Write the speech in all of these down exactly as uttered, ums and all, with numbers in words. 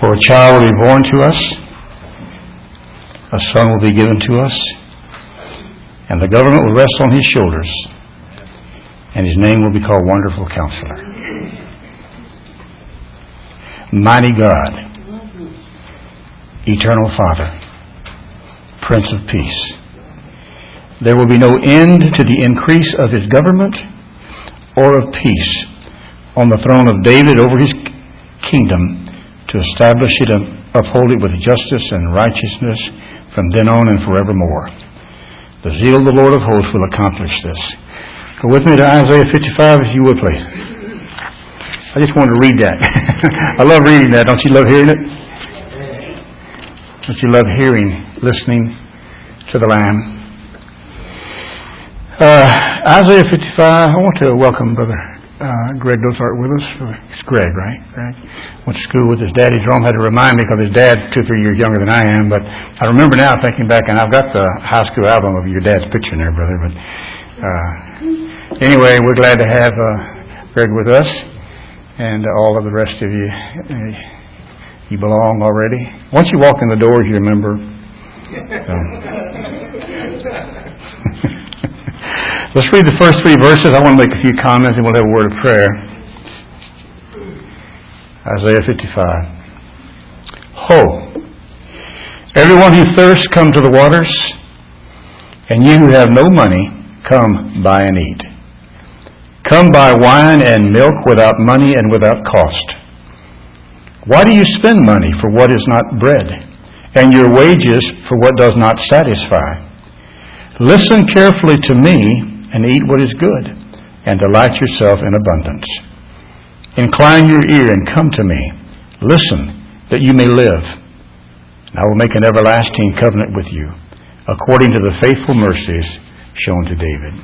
For a child will be born to us, a son will be given to us, and the government will rest on his shoulders, and his name will be called Wonderful Counselor, Mighty God, Eternal Father, Prince of Peace. There will be no end to the increase of his government or of peace on the throne of David over his kingdom, to establish it and uphold it with justice and righteousness from then on and forevermore. The zeal of the Lord of hosts will accomplish this. Go with me to Isaiah fifty-five, if you would, please. I just wanted to read that. I love reading that. Don't you love hearing it? Don't you love hearing, listening to the Lamb? Uh, Isaiah fifty-five, I want to welcome Brother uh, Greg Dozart with us. It's Greg, right? Greg went to school with his daddy. Jerome had to remind me because his dad's two or three years younger than I am. But I remember now, thinking back, and I've got the high school album of your dad's picture in there, brother. But uh, anyway, we're glad to have uh, Greg with us, and all of the rest of you. Uh, you belong already. Once you walk in the doors, you remember. So. Let's read the first three verses. I want to make a few comments and we'll have a word of prayer. Isaiah fifty-five. Ho! Everyone who thirsts, come to the waters, and you who have no money, come buy and eat. Come buy wine and milk without money and without cost. Why do you spend money for what is not bread, and your wages for what does not satisfy? Listen carefully to me, and eat what is good, and delight yourself in abundance. Incline your ear and come to me. Listen, that you may live. And I will make an everlasting covenant with you, according to the faithful mercies shown to David.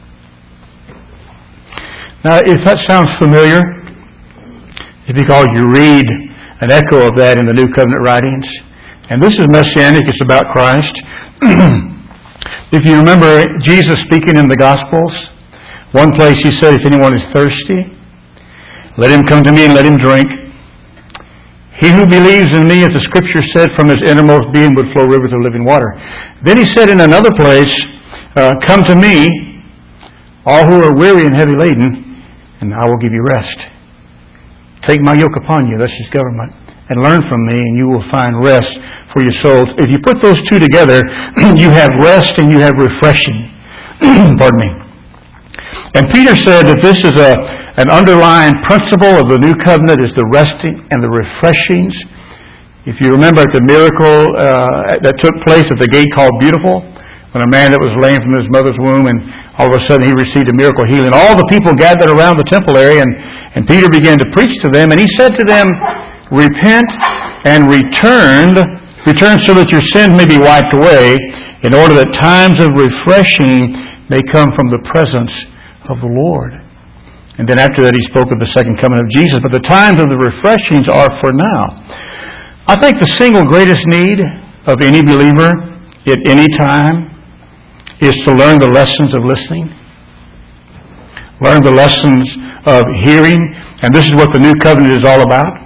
Now, if that sounds familiar, it's because you read an echo of that in the New Covenant writings. And this is messianic. It's about Christ. If you remember Jesus speaking in the Gospels, one place he said, if anyone is thirsty, let him come to me and let him drink. He who believes in me, as the Scripture said, from his innermost being would flow rivers of living water. Then he said in another place, uh, come to me, all who are weary and heavy laden, and I will give you rest. Take my yoke upon you, that's his government, and learn from me, and you will find rest for your souls. If you put those two together, you have rest and you have refreshing. Pardon me. And Peter said that this is a, an underlying principle of the new covenant, is the resting and the refreshings. If you remember the miracle uh, that took place at the gate called Beautiful, when a man that was lame from his mother's womb, and all of a sudden he received a miracle healing. All the people gathered around the temple area, and, and Peter began to preach to them, and he said to them, repent and return, return so that your sins may be wiped away, in order that times of refreshing may come from the presence of the Lord. And then after that he spoke of the second coming of Jesus. But the times of the refreshings are for now. I think the single greatest need of any believer at any time is to learn the lessons of listening. Learn the lessons of hearing. And this is what the new covenant is all about.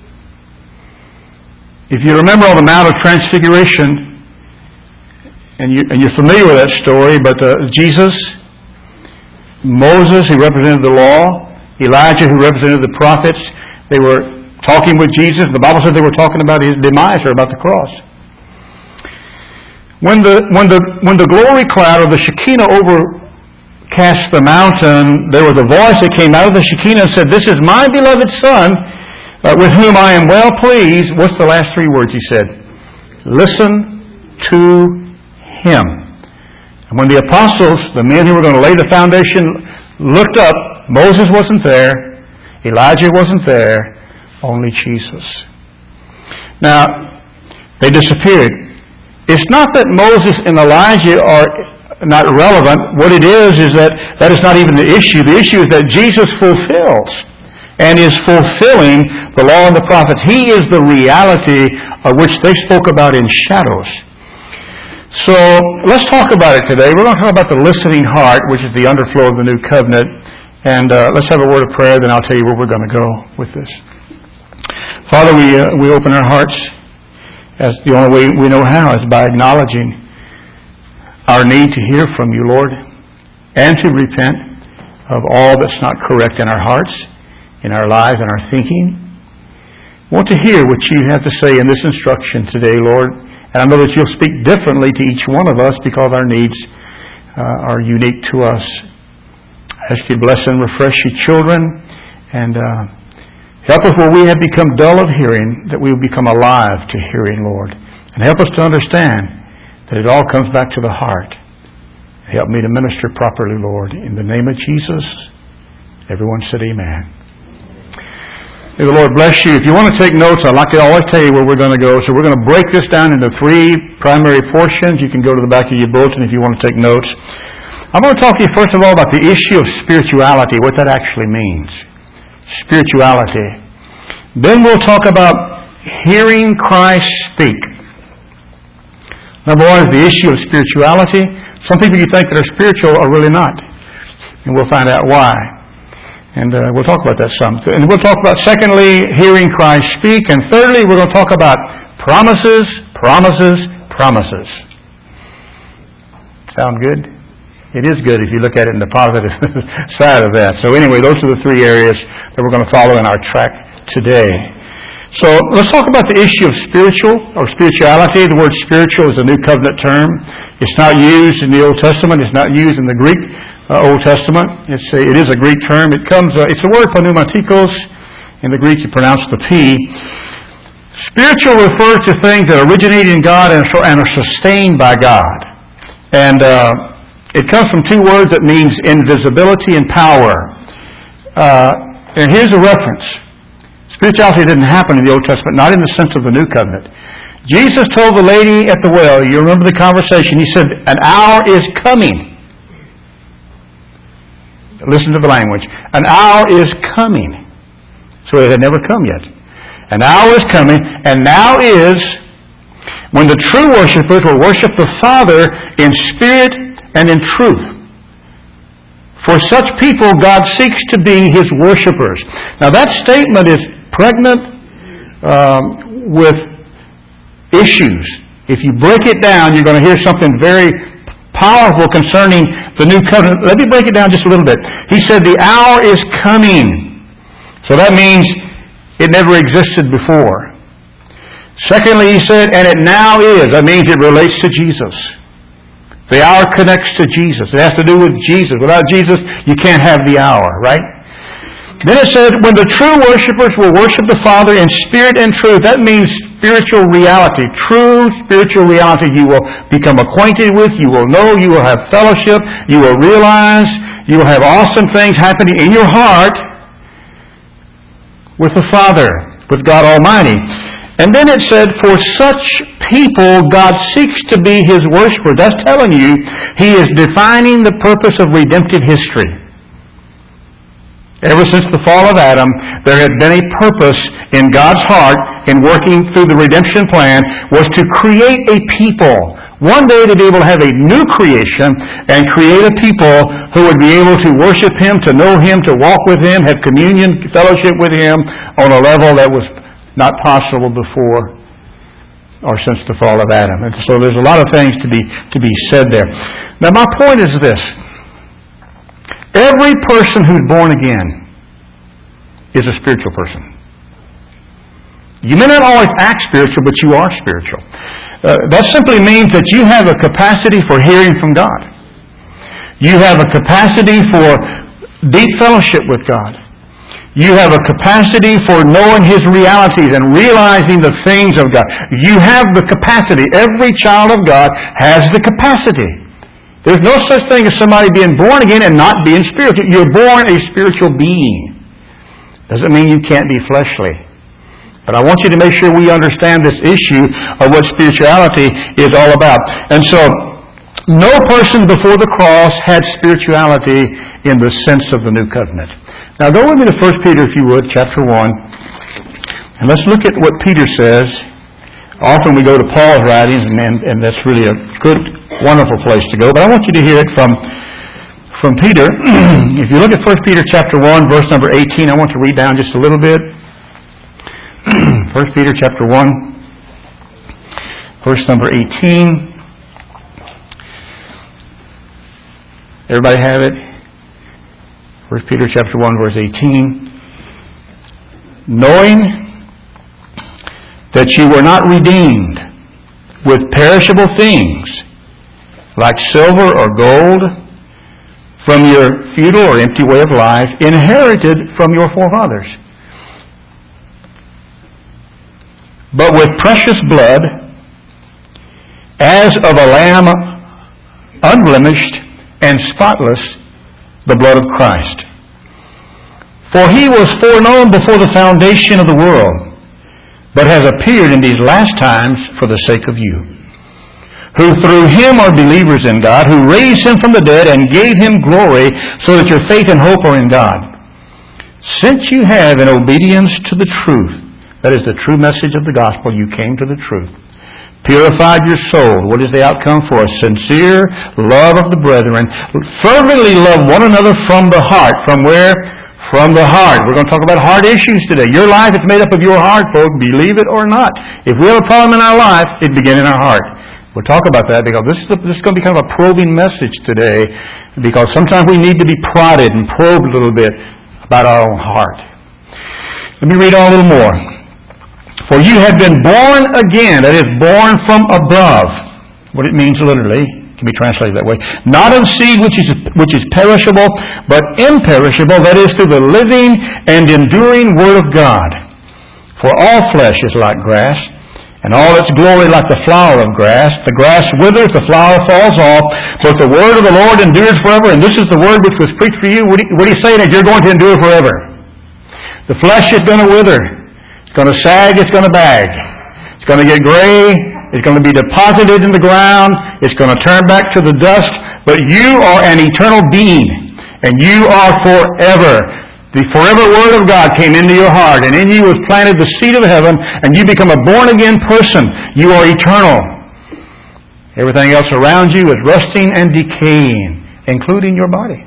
If you remember on the Mount of Transfiguration, and, you, and you're familiar with that story, but uh, Jesus, Moses, who represented the law, Elijah, who represented the prophets, they were talking with Jesus. The Bible said they were talking about his demise, or about the cross. When the when the when the glory cloud or the Shekinah overcast the mountain, there was a voice that came out of the Shekinah and said, "This is my beloved Son, Uh, with whom I am well pleased." What's the last three words he said? Listen to him. And when the apostles, the men who were going to lay the foundation, looked up, Moses wasn't there, Elijah wasn't there, only Jesus. Now, they disappeared. It's not that Moses and Elijah are not relevant. What it is is that that is not even the issue. The issue is that Jesus fulfills and is fulfilling the law and the prophets. He is the reality of which they spoke about in shadows. So let's talk about it today. We're going to talk about the listening heart, which is the underflow of the new covenant. And uh, let's have a word of prayer, then I'll tell you where we're going to go with this. Father, we, uh, we open our hearts as the only way we know how is by acknowledging our need to hear from you, Lord, and to repent of all that's not correct in our hearts, in our lives, and our thinking. We want to hear what you have to say in this instruction today, Lord. And I know that you'll speak differently to each one of us because our needs uh, are unique to us. I ask you to bless and refresh your children and uh, help us where we have become dull of hearing, that we will become alive to hearing, Lord. And help us to understand that it all comes back to the heart. Help me to minister properly, Lord. In the name of Jesus, everyone said amen. May the Lord bless you. If you want to take notes, I'd like to always tell you where we're going to go. So we're going to break this down into three primary portions. You can go to the back of your bulletin if you want to take notes. I'm going to talk to you first of all about the issue of spirituality, what that actually means. Spirituality. Then we'll talk about hearing Christ speak. Number one is the issue of spirituality. Some people you think that are spiritual are really not. And we'll find out why. And uh, we'll talk about that some. And we'll talk about, secondly, hearing Christ speak. And thirdly, we're going to talk about promises, promises, promises. Sound good? It is good if you look at it in the positive side of that. So anyway, those are the three areas that we're going to follow in our track today. So let's talk about the issue of spiritual or spirituality. The word spiritual is a New Covenant term. It's not used in the Old Testament. It's not used in the Greek uh, Old Testament. It's a, it is a Greek term. It comes. Uh, it's the word pneumatikos. In the Greek, you pronounce the P. Spiritual refers to things that originate in God and are sustained by God. And uh, it comes from two words that means invisibility and power. Uh, and here's a reference. Spirituality didn't happen in the Old Testament, not in the sense of the New Covenant. Jesus told the lady at the well, you remember the conversation, he said, an hour is coming. Listen to the language. An hour is coming. So it had never come yet. An hour is coming, and now is when the true worshipers will worship the Father in spirit and in truth. For such people, God seeks to be His worshipers. Now that statement is pregnant um, with issues. If you break it down, you're going to hear something very powerful concerning the New Covenant. Let me break it down just a little bit. He said the hour is coming. So that means it never existed before. Secondly, he said, and it now is. That means it relates to Jesus. The hour connects to Jesus. It has to do with Jesus. Without Jesus, you can't have the hour, right? Then it said, when the true worshipers will worship the Father in spirit and truth, that means spiritual reality. True spiritual reality you will become acquainted with, you will know, you will have fellowship, you will realize, you will have awesome things happening in your heart with the Father, with God Almighty. And then it said, for such people, God seeks to be His worshiper. That's telling you, He is defining the purpose of redemptive history. Ever since the fall of Adam, there had been a purpose in God's heart in working through the redemption plan was to create a people. One day to be able to have a new creation and create a people who would be able to worship Him, to know Him, to walk with Him, have communion, fellowship with Him on a level that was not possible before or since the fall of Adam. And so there's a lot of things to be to be said there. Now my point is this. Every person who's born again is a spiritual person. You may not always act spiritual, but you are spiritual. Uh, that simply means that you have a capacity for hearing from God. You have a capacity for deep fellowship with God. You have a capacity for knowing His realities and realizing the things of God. You have the capacity. Every child of God has the capacity. There's no such thing as somebody being born again and not being spiritual. You're born a spiritual being. Doesn't mean you can't be fleshly. But I want you to make sure we understand this issue of what spirituality is all about. And so, no person before the cross had spirituality in the sense of the New Covenant. Now go with me to First Peter, if you would, chapter one. And let's look at what Peter says. Often we go to Paul's writings, and, and that's really a good, wonderful place to go. But I want you to hear it from, from Peter. If you look at First Peter chapter one, verse number eighteen, I want to read down just a little bit. First Peter chapter one, verse number eighteen. Everybody have it? First Peter chapter one, verse eighteen. Knowing that you were not redeemed with perishable things, like silver or gold, from your futile or empty way of life, inherited from your forefathers, but with precious blood, as of a lamb unblemished and spotless, the blood of Christ. For he was foreknown before the foundation of the world, but has appeared in these last times for the sake of you, who through him are believers in God, who raised him from the dead and gave him glory, so that your faith and hope are in God. Since you have, in obedience to the truth, that is the true message of the gospel, you came to the truth, purified your soul. What is the outcome for a sincere love of the brethren? Fervently love one another from the heart. From where? From the heart. We're going to talk about heart issues today. Your life is made up of your heart, folks. Believe it or not. If we have a problem in our life, it begins in our heart. We'll talk about that because this is, a, this is going to be kind of a probing message today, because sometimes we need to be prodded and probed a little bit about our own heart. Let me read on a little more. For you have been born again, that is, born from above. What it means literally can be translated that way. Not of seed which is which is perishable, but imperishable, that is, through the living and enduring Word of God. For all flesh is like grass, and all its glory like the flower of grass. The grass withers, the flower falls off, but the word of the Lord endures forever. And this is the word which was preached for you. What are you saying? That you're going to endure forever. The flesh is going to wither. It's going to sag. It's going to bag. It's going to get gray. It's going to be deposited in the ground. It's going to turn back to the dust. But you are an eternal being, and you are forever. The forever Word of God came into your heart, and in you was planted the seed of heaven, and you become a born-again person. You are eternal. Everything else around you is rusting and decaying, including your body.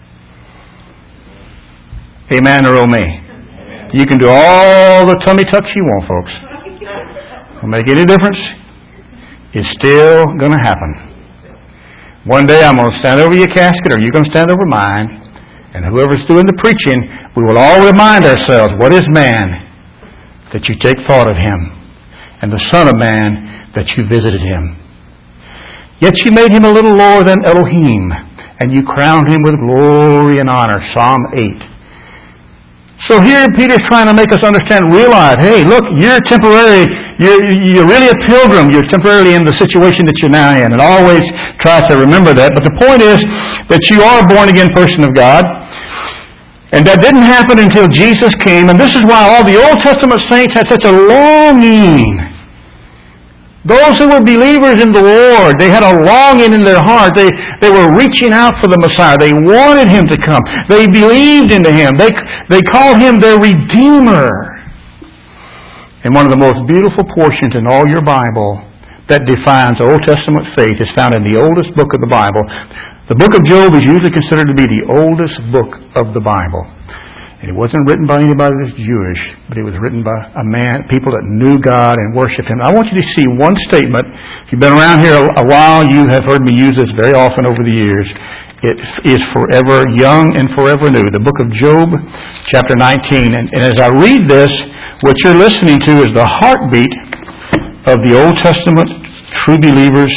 Amen or oh me? You can do all the tummy tucks you want, folks. Don't make any difference. It's still going to happen. One day I'm going to stand over your casket, or you're going to stand over mine. And whoever's doing the preaching, we will all remind ourselves, what is man that you take thought of him, and the Son of Man that you visited him? Yet you made him a little lower than Elohim, and you crowned him with glory and honor. Psalm eight. So here Peter's trying to make us understand, realize, hey, look, you're temporary, you're, you're really a pilgrim, you're temporarily in the situation that you're now in, and always try to remember that. But the point is that you are a born-again person of God, and that didn't happen until Jesus came, and this is why all the Old Testament saints had such a longing. Those who were believers in the Lord, they had a longing in their heart. They, they were reaching out for the Messiah. They wanted Him to come. They believed into Him. They, they called Him their Redeemer. And one of the most beautiful portions in all your Bible that defines Old Testament faith is found in the oldest book of the Bible. The book of Job is usually considered to be the oldest book of the Bible. And it wasn't written by anybody that's Jewish, but it was written by a man, people that knew God and worshipped Him. I want you to see one statement. If you've been around here a while, you have heard me use this very often over the years. It is forever young and forever new. The book of Job, chapter nineteen. And, and as I read this, what you're listening to is the heartbeat of the Old Testament true believers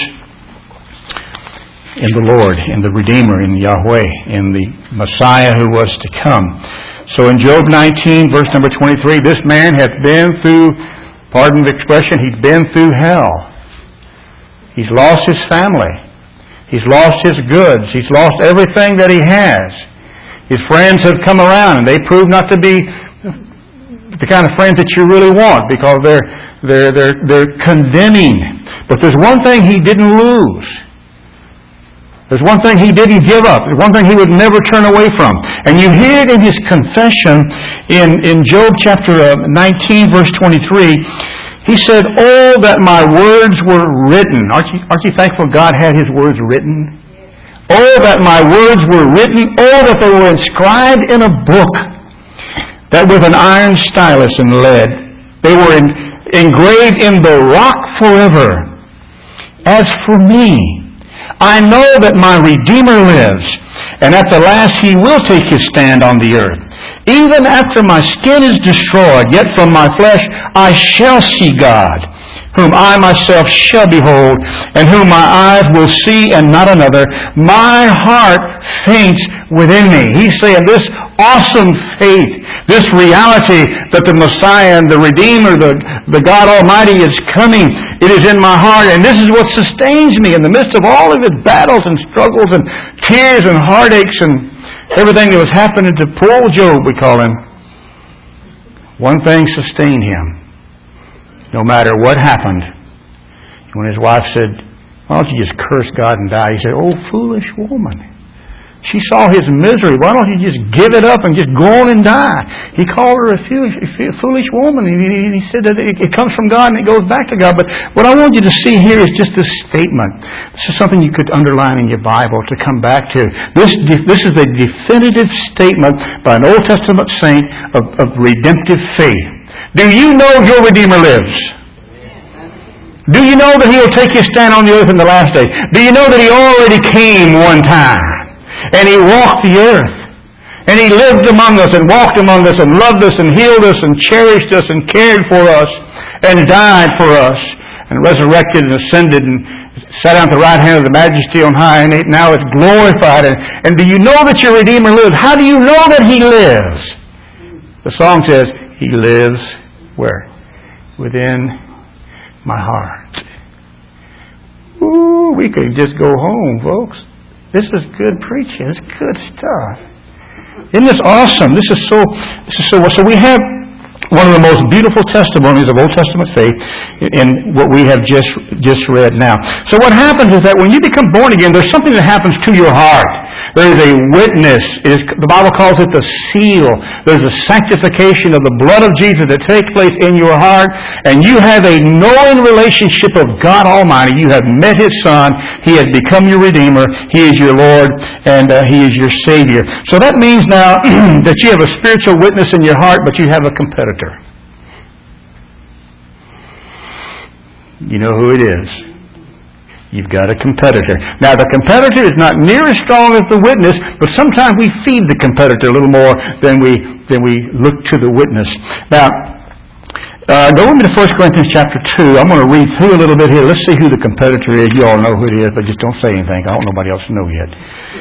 in the Lord, in the Redeemer, in Yahweh, in the Messiah who was to come. So in Job nineteen, verse number twenty-three, this man hath been through, pardon the expression, he's been through hell. He's lost his family. He's lost his goods. He's lost everything that he has. His friends have come around, and they prove not to be the kind of friends that you really want, because they're, they're, they're, they're condemning. But there's one thing he didn't lose. There's one thing he didn't give up. There's one thing he would never turn away from. And you hear it in his confession in, in Job chapter nineteen, verse twenty-three. He said, "Oh, that my words were written." Aren't you, aren't you thankful God had His words written? "Oh, that my words were written. Oh, that they were inscribed in a book, that with an iron stylus and lead They were in, engraved in the rock forever. As for me, I know that my Redeemer lives, and at the last He will take His stand on the earth. Even after my skin is destroyed, yet from my flesh I shall see God, whom I myself shall behold, and whom my eyes will see and not another. My heart faints within me. He's saying this awesome faith, this reality that the Messiah and the Redeemer, the, the God Almighty is coming. It is in my heart, and this is what sustains me in the midst of all of His battles and struggles and tears and heartaches and everything that was happening to poor old Job, we call him. One thing sustained him. No matter what happened. When his wife said, "Why don't you just curse God and die?" He said, "Oh, foolish woman." She saw his misery. Why don't you just give it up and just go on and die? He called her a foolish, foolish woman. He said that it comes from God and it goes back to God. But what I want you to see here is just this statement. This is something you could underline in your Bible to come back to. This, this is a definitive statement by an Old Testament saint of, of redemptive faith. Do you know your Redeemer lives? Do you know that He will take His stand on the earth in the last day? Do you know that He already came one time? And He walked the earth. And He lived among us and walked among us and loved us and healed us and cherished us and cared for us and died for us and resurrected and ascended and sat down at the right hand of the Majesty on high, and now it's glorified. And, and do you know that your Redeemer lives? How do you know that He lives? The song says, He lives where? Within my heart. Ooh, we could just go home, folks. This is good preaching. It's good stuff. Isn't this awesome? This is so. This is so. So we have one of the most beautiful testimonies of Old Testament faith in what we have just just read now. So what happens is that when you become born again, there's something that happens to your heart. There is a witness. It is, the Bible calls it the seal. There's a sanctification of the blood of Jesus that takes place in your heart, and you have a knowing relationship of God Almighty. You have met His Son. He has become your Redeemer. He is your Lord, and uh, He is your Savior. So that means now that you have a spiritual witness in your heart, but you have a competitor. You know who it is. You've got a competitor. Now, the competitor is not near as strong as the witness, but sometimes we feed the competitor a little more than we than we look to the witness. Now, uh, go with me to First Corinthians chapter two. I'm going to read through a little bit here. Let's see who the competitor is. You all know who it is, but just don't say anything. I want nobody else to know yet.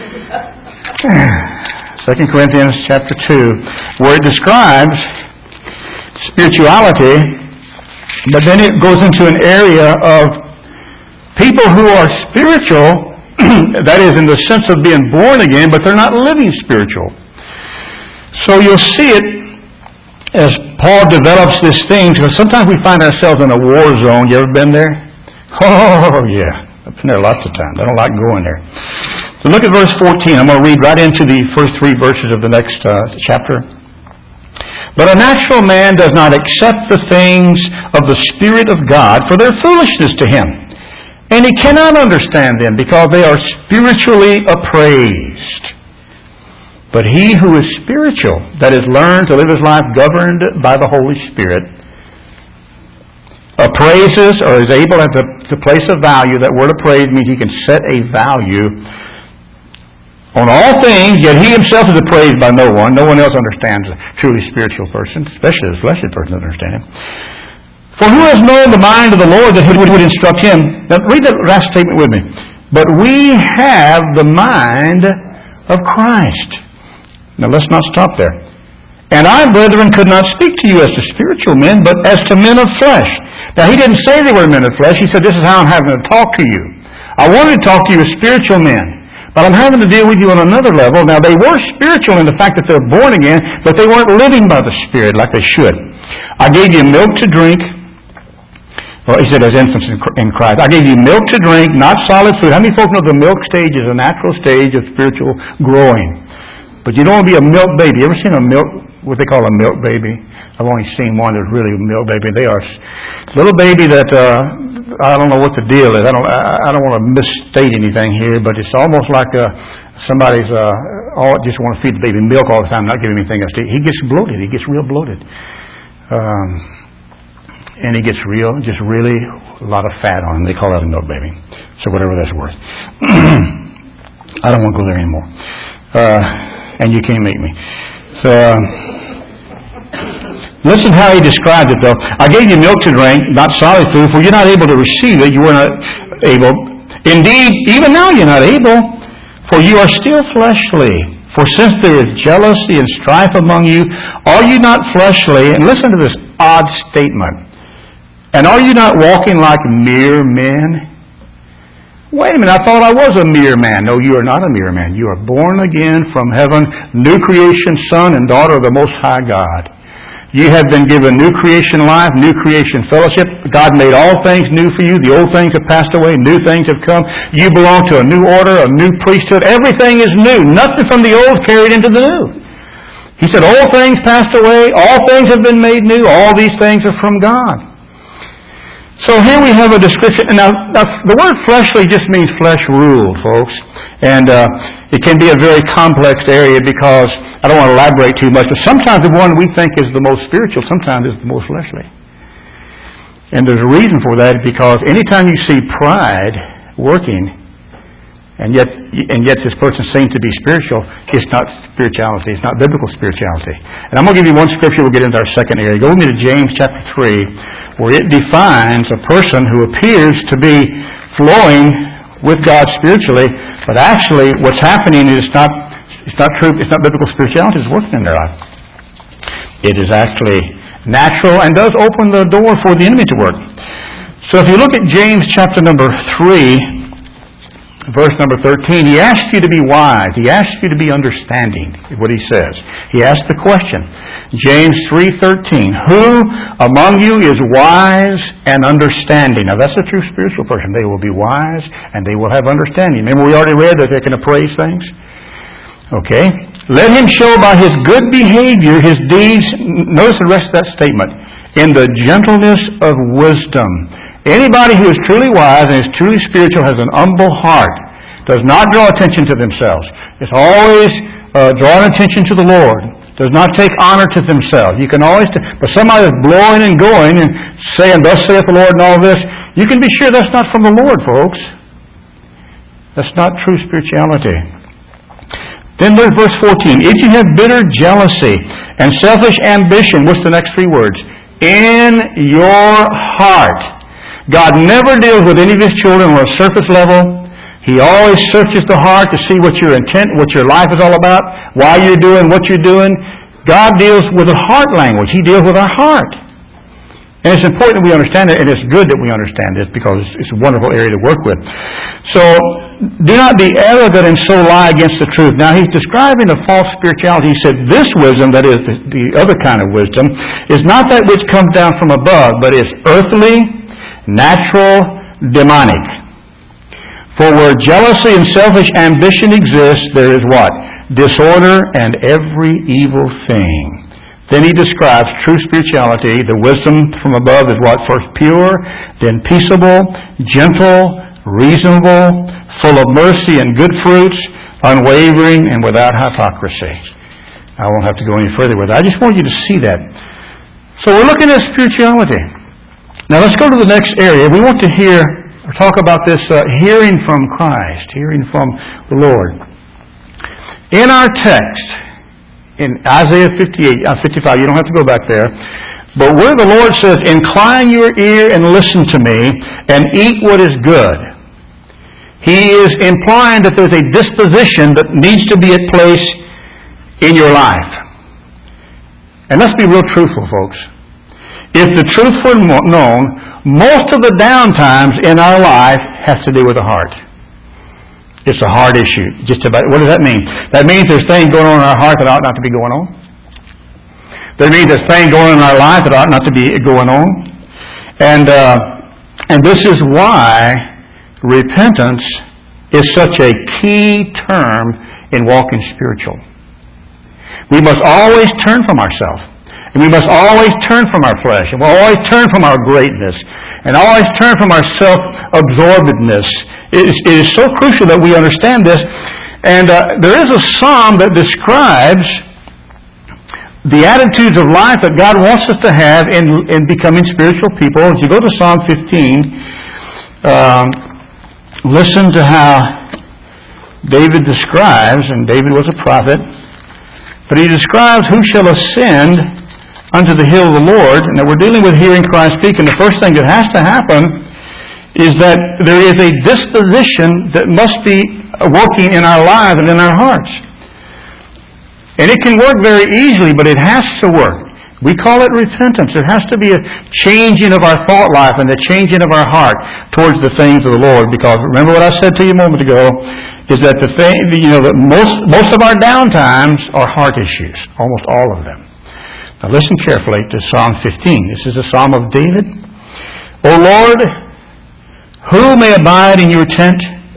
Second Corinthians chapter two, where it describes spirituality, but then it goes into an area of people who are spiritual, that is in the sense of being born again, but they're not living spiritual. So you'll see it as Paul develops this thing, because sometimes we find ourselves in a war zone. You ever been there? Oh, yeah. I've been there lots of times. I don't like going there. So look at verse fourteen. I'm going to read right into the first three verses of the next uh, chapter. But a natural man does not accept the things of the Spirit of God, for they're foolishness to him. And he cannot understand them, because they are spiritually appraised. But he who is spiritual, that is, learned to live his life governed by the Holy Spirit, appraises, or is able at the, the place of value. That word appraise means he can set a value on all things, yet he himself is appraised by no one. No one else understands a truly spiritual person, especially a fleshly person doesn't understand him. For who has known the mind of the Lord that he would instruct him? Now read that last statement with me. But we have the mind of Christ. Now let's not stop there. And I, brethren, could not speak to you as to spiritual men, but as to men of flesh. Now he didn't say they were men of flesh. He said, this is how I'm having to talk to you. I wanted to talk to you as spiritual men, but I'm having to deal with you on another level. Now they were spiritual in the fact that they're born again, but they weren't living by the Spirit like they should. I gave you milk to drink. Well, he said, as infants in Christ. I gave you milk to drink, not solid food. How many folks know the milk stage is a natural stage of spiritual growing? But you don't want to be a milk baby. You ever seen a milk, what they call a milk baby? I've only seen one that's really a milk baby. They are a little baby that, uh, I don't know what the deal is. I don't, I, I don't want to misstate anything here, but it's almost like uh, somebody's, uh, all, just want to feed the baby milk all the time, not give him anything else to eat. He gets bloated. He gets real bloated. Um, and he gets real, just really a lot of fat on him. They call that a milk baby. So whatever that's worth. I don't want to go there anymore. Uh, and you can't make me. So, uh, listen how he described it, though. I gave you milk to drink, not solid food, for you're not able to receive it. You were not able. Indeed, even now you're not able, for you are still fleshly. For since there is jealousy and strife among you, are you not fleshly? And listen to this odd statement. And are you not walking like mere men? Wait a minute, I thought I was a mere man. No, you are not a mere man. You are born again from heaven, new creation, son and daughter of the Most High God. You have been given new creation life, new creation fellowship. God made all things new for you. The old things have passed away. New things have come. You belong to a new order, a new priesthood. Everything is new. Nothing from the old carried into the new. He said, old things passed away. All things have been made new. All these things are from God. So here we have a description. And now, now the word fleshly just means flesh ruled, folks. And uh, it can be a very complex area because I don't want to elaborate too much. But sometimes the one we think is the most spiritual, sometimes is the most fleshly. And there's a reason for that because anytime you see pride working, and yet and yet this person seems to be spiritual, it's not spirituality. It's not biblical spirituality. And I'm going to give you one scripture. We'll get into our second area. Go with me to James chapter three. Where it defines a person who appears to be flowing with God spiritually, but actually what's happening is not it's not true, it's not biblical spirituality that's working in their life. It is actually natural and does open the door for the enemy to work. So if you look at James chapter number three, verse number thirteen, he asks you to be wise. He asks you to be understanding, is what he says. He asks the question. James three thirteen, who among you is wise and understanding? Now that's a true spiritual person. They will be wise and they will have understanding. Remember we already read that they can appraise things? Okay. Let him show by his good behavior his deeds. Notice the rest of that statement. In the gentleness of wisdom. Anybody who is truly wise and is truly spiritual has an humble heart, does not draw attention to themselves. It's always uh, drawing attention to the Lord. Does not take honor to themselves. You can always, t- but somebody that's blowing and going and saying, thus saith the Lord and all this, you can be sure that's not from the Lord, folks. That's not true spirituality. Then there's verse fourteen. If you have bitter jealousy and selfish ambition, what's the next three words? In your heart. God never deals with any of His children on a surface level. He always searches the heart to see what your intent, what your life is all about, why you're doing what you're doing. God deals with a heart language. He deals with our heart. And it's important that we understand it, and it's good that we understand it because it's a wonderful area to work with. So, do not be arrogant and so lie against the truth. Now, he's describing a false spirituality. He said, this wisdom, that is the, the other kind of wisdom, is not that which comes down from above, but is earthly, natural, demonic. For where jealousy and selfish ambition exist, there is what? Disorder and every evil thing. Then he describes true spirituality. The wisdom from above is what? First pure, then peaceable, gentle, reasonable, full of mercy and good fruits, unwavering and without hypocrisy. I won't have to go any further with it. I just want you to see that. So we're looking at spirituality. Now let's go to the next area. We want to hear or talk about this uh, hearing from Christ, hearing from the Lord. In our text, in Isaiah fifty-eight, uh, fifty-five, you don't have to go back there, but where the Lord says, incline your ear and listen to me and eat what is good. He is implying that there's a disposition that needs to be at place in your life. And let's be real truthful, folks. If the truth were known, most of the downtimes in our life has to do with the heart. It's a heart issue. Just about. What does that mean? That means there's things going on in our heart that ought not to be going on. That means there's things going on in our life that ought not to be going on. And uh, and this is why repentance is such a key term in walking spiritual. We must always turn from ourselves. And we must always turn from our flesh. And we'll always turn from our greatness. And always turn from our self-absorbedness. It is, it is so crucial that we understand this. And uh, there is a psalm that describes the attitudes of life that God wants us to have in, in becoming spiritual people. As you go to Psalm fifteen, um, listen to how David describes, and David was a prophet, but he describes who shall ascend unto the hill of the Lord. And that we're dealing with hearing Christ speak, and the first thing that has to happen is that there is a disposition that must be working in our lives and in our hearts. And it can work very easily, but it has to work. We call it repentance. There has to be a changing of our thought life and a changing of our heart towards the things of the Lord. Because remember what I said to you a moment ago, is that the thing, you know, that most most of our downtimes are heart issues, almost all of them. Now listen carefully to Psalm fifteen. This is a psalm of David. O Lord, who may abide in your tent?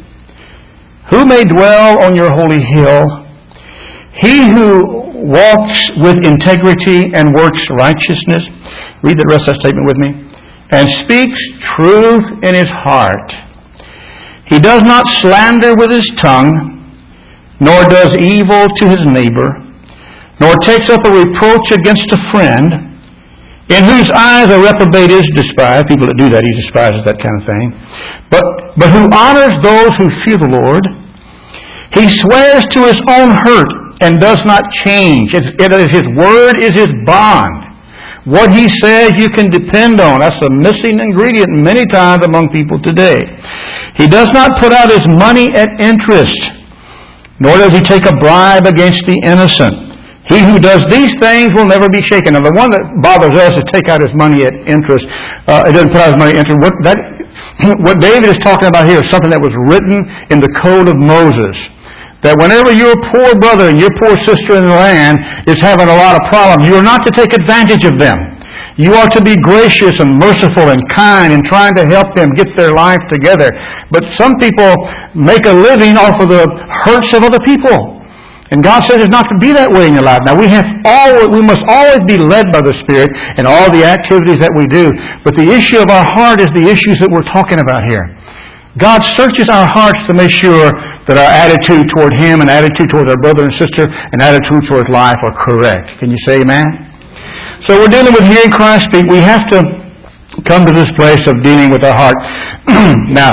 Who may dwell on your holy hill? He who walks with integrity and works righteousness, read the rest of that statement with me, and speaks truth in his heart. He does not slander with his tongue, nor does evil to his neighbor, nor takes up a reproach against a friend, in whose eyes a reprobate is despised. People that do that, he despises that kind of thing. But, but who honors those who fear the Lord. He swears to his own hurt, and does not change. It's, it is his word is his bond. What he says you can depend on. That's a missing ingredient many times among people today. He does not put out his money at interest, nor does he take a bribe against the innocent. He who does these things will never be shaken. Now, the one that bothers us is take out his money at interest. Uh, it doesn't put out his money at interest. What, that, what David is talking about here is something that was written in the code of Moses. That whenever your poor brother and your poor sister in the land is having a lot of problems, you are not to take advantage of them. You are to be gracious and merciful and kind and trying to help them get their life together. But some people make a living off of the hurts of other people. And God says it's not to be that way in your life. Now we have always, we must always be led by the Spirit in all the activities that we do. But the issue of our heart is the issues that we're talking about here. God searches our hearts to make sure that our attitude toward Him and attitude toward our brother and sister and attitude toward life are correct. Can you say amen? So we're dealing with hearing Christ speak. We have to come to this place of dealing with our heart. Now,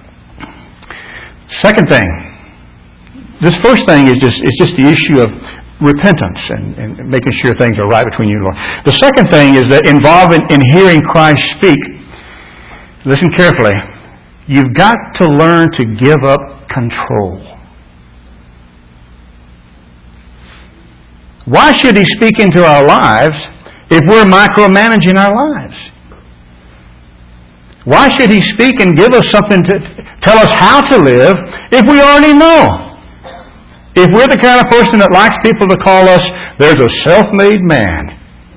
second thing. This first thing is just, it's just the issue of repentance and, and making sure things are right between you and the Lord. The second thing is that involved in, in hearing Christ speak, listen carefully, you've got to learn to give up control. Why should He speak into our lives if we're micromanaging our lives? Why should He speak and give us something to tell us how to live if we already know? If we're the kind of person that likes people to call us, there's a self-made man.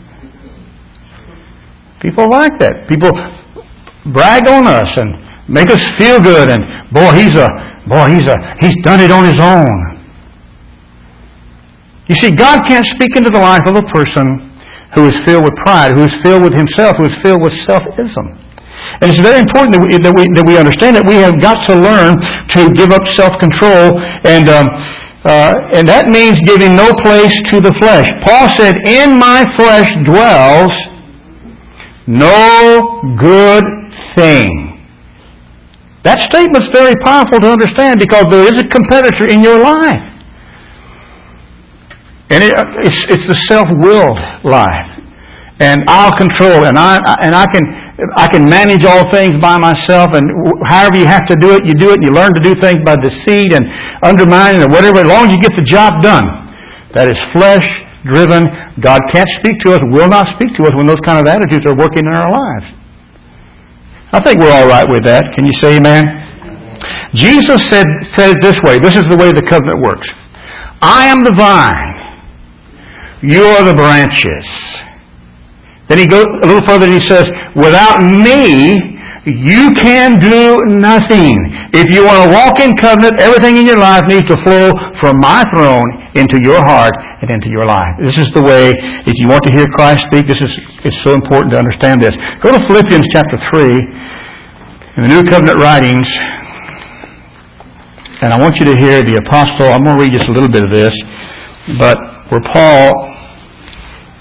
People like that. People brag on us and make us feel good, and boy, he's a boy, he's a he's done it on his own. You see, God can't speak into the life of a person who is filled with pride, who is filled with himself, who is filled with selfism. And it's very important that we that we, that we understand that we have got to learn to give up self-control, and um, uh, and that means giving no place to the flesh. Paul said, "In my flesh dwells no good thing." That statement's very powerful to understand because there is a competitor in your life. And it, it's, it's the self-willed life. And I'll control, and I and I can I can manage all things by myself, and however you have to do it, you do it, and you learn to do things by deceit and undermining or whatever, as long as you get the job done. That is flesh-driven. God can't speak to us, will not speak to us when those kind of attitudes are working in our lives. I think we're all right with that. Can you say amen? Jesus said, said it this way. This is the way the covenant works. I am the vine. You are the branches. Then he goes a little further and he says, without me, you can do nothing. If you want to walk in covenant, everything in your life needs to flow from my throne into your heart and into your life. This is the way, if you want to hear Christ speak, this is it's so important to understand this. Go to Philippians chapter three, in the New Covenant writings, and I want you to hear the apostle. I'm going to read just a little bit of this, but where Paul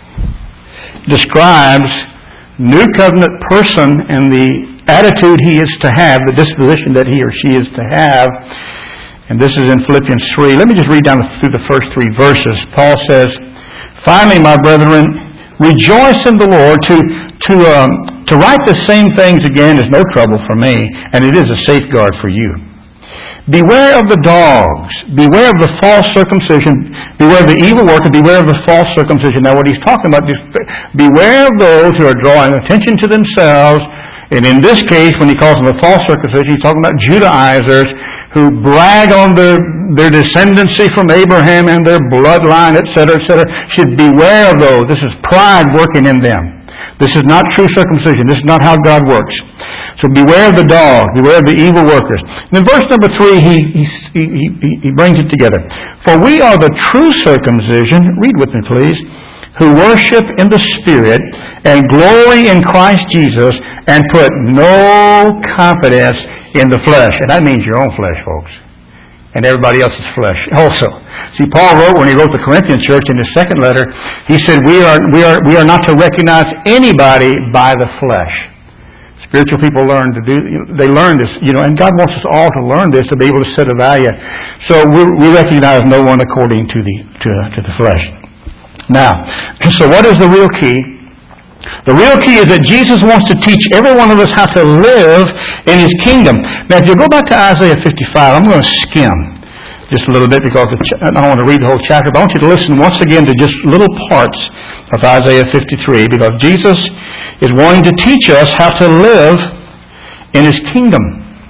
describes new covenant person and the attitude he is to have, the disposition that he or she is to have. And this is in Philippians three. Let me just read down through the first three verses. Paul says, "Finally, my brethren, rejoice in the Lord." To to um, to write the same things again is no trouble for me, and it is a safeguard for you. "Beware of the dogs. Beware of the false circumcision. Beware of the evil worker. Beware of the false circumcision." Now, what he's talking about is beware of those who are drawing attention to themselves. And in this case, when he calls them a false circumcision, he's talking about Judaizers who brag on their, their descendancy from Abraham and their bloodline, et cetera, et cetera. Should beware of those. This is pride working in them. This is not true circumcision. This is not how God works. So beware of the dog. Beware of the evil workers. And in verse number three, he, he, he, he brings it together. "For we are the true circumcision," read with me please, "who worship in the Spirit and glory in Christ Jesus and put no confidence in the flesh." And that means your own flesh, folks. And everybody else's flesh also. See, Paul wrote, when he wrote the Corinthian church in his second letter, he said, we are, we are, we are not to recognize anybody by the flesh. Spiritual people learn to do, they learn this, you know, and God wants us all to learn this to be able to set a value. So we, we recognize no one according to the, to, to the flesh. Now, so what is the real key? The real key is that Jesus wants to teach every one of us how to live in His kingdom. Now, if you go back to Isaiah fifty-five, I'm going to skim just a little bit because I don't want to read the whole chapter, but I want you to listen once again to just little parts of Isaiah fifty-three, because Jesus is wanting to teach us how to live in His kingdom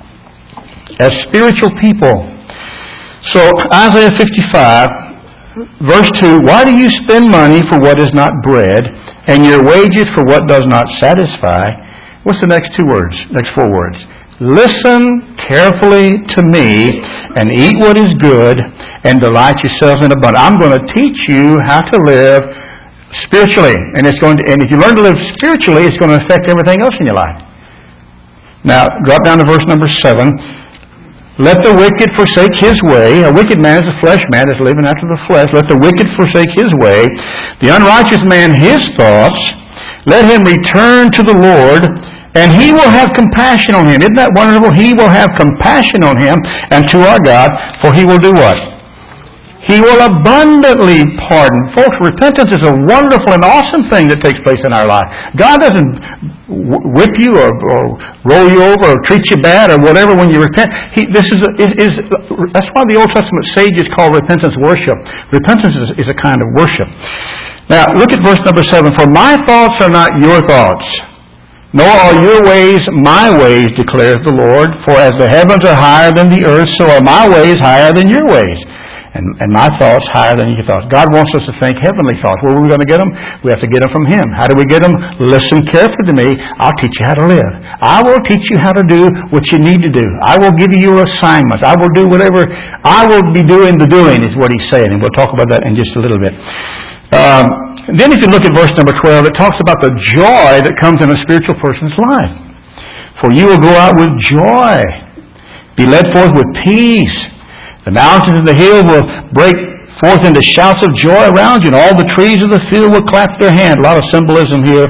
as spiritual people. So, Isaiah fifty-five, verse two, "Why do you spend money for what is not bread, and your wages for what does not satisfy?" What's the next two words? Next four words. "Listen carefully to me, and eat what is good, and delight yourselves in abundance." I'm going to teach you how to live spiritually, and it's going to. And if you learn to live spiritually, it's going to affect everything else in your life. Now, drop down to verse number seven. "Let the wicked forsake his way." A wicked man is a flesh man, is living after the flesh. "Let the wicked forsake his way, the unrighteous man his thoughts. Let him return to the Lord, and He will have compassion on him." Isn't that wonderful? He will have compassion on him, and to our God, for He will do what? He will abundantly pardon. Folks, repentance is a wonderful and awesome thing that takes place in our life. God doesn't whip you or, or roll you over or treat you bad or whatever when you repent. He, this is, a, is, is that's why the Old Testament sages call repentance worship. Repentance is, is a kind of worship. Now, look at verse number seven. "For my thoughts are not your thoughts, nor are your ways my ways, declares the Lord. For as the heavens are higher than the earth, so are my ways higher than your ways, and, and my thoughts higher than your thoughts." God wants us to think heavenly thoughts. Where are we going to get them? We have to get them from Him. How do we get them? Listen carefully to me. I'll teach you how to live. I will teach you how to do what you need to do. I will give you your assignments. I will do whatever. I will be doing the doing, is what He's saying. And we'll talk about that in just a little bit. Um, then if you look at verse number twelve, it talks about the joy that comes in a spiritual person's life. "For you will go out with joy, be led forth with peace. The mountains and the hills will break forth into shouts of joy around you, and all the trees of the field will clap their hand." A lot of symbolism here.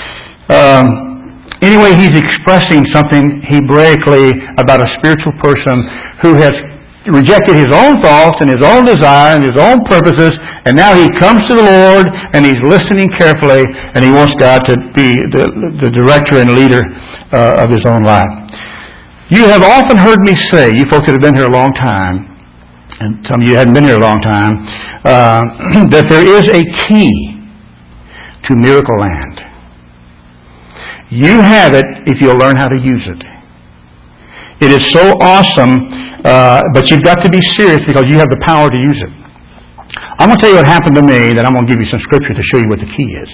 Um, anyway, he's expressing something Hebraically about a spiritual person who has rejected his own thoughts and his own desire and his own purposes, and now he comes to the Lord and he's listening carefully, and he wants God to be the, the director and leader uh, of his own life. You have often heard me say, you folks that have been here a long time, and some of you hadn't been here a long time, uh, that there is a key to Miracle Land. You have it if you'll learn how to use it. It is so awesome, uh, but you've got to be serious because you have the power to use it. I'm going to tell you what happened to me, then I'm going to give you some scripture to show you what the key is.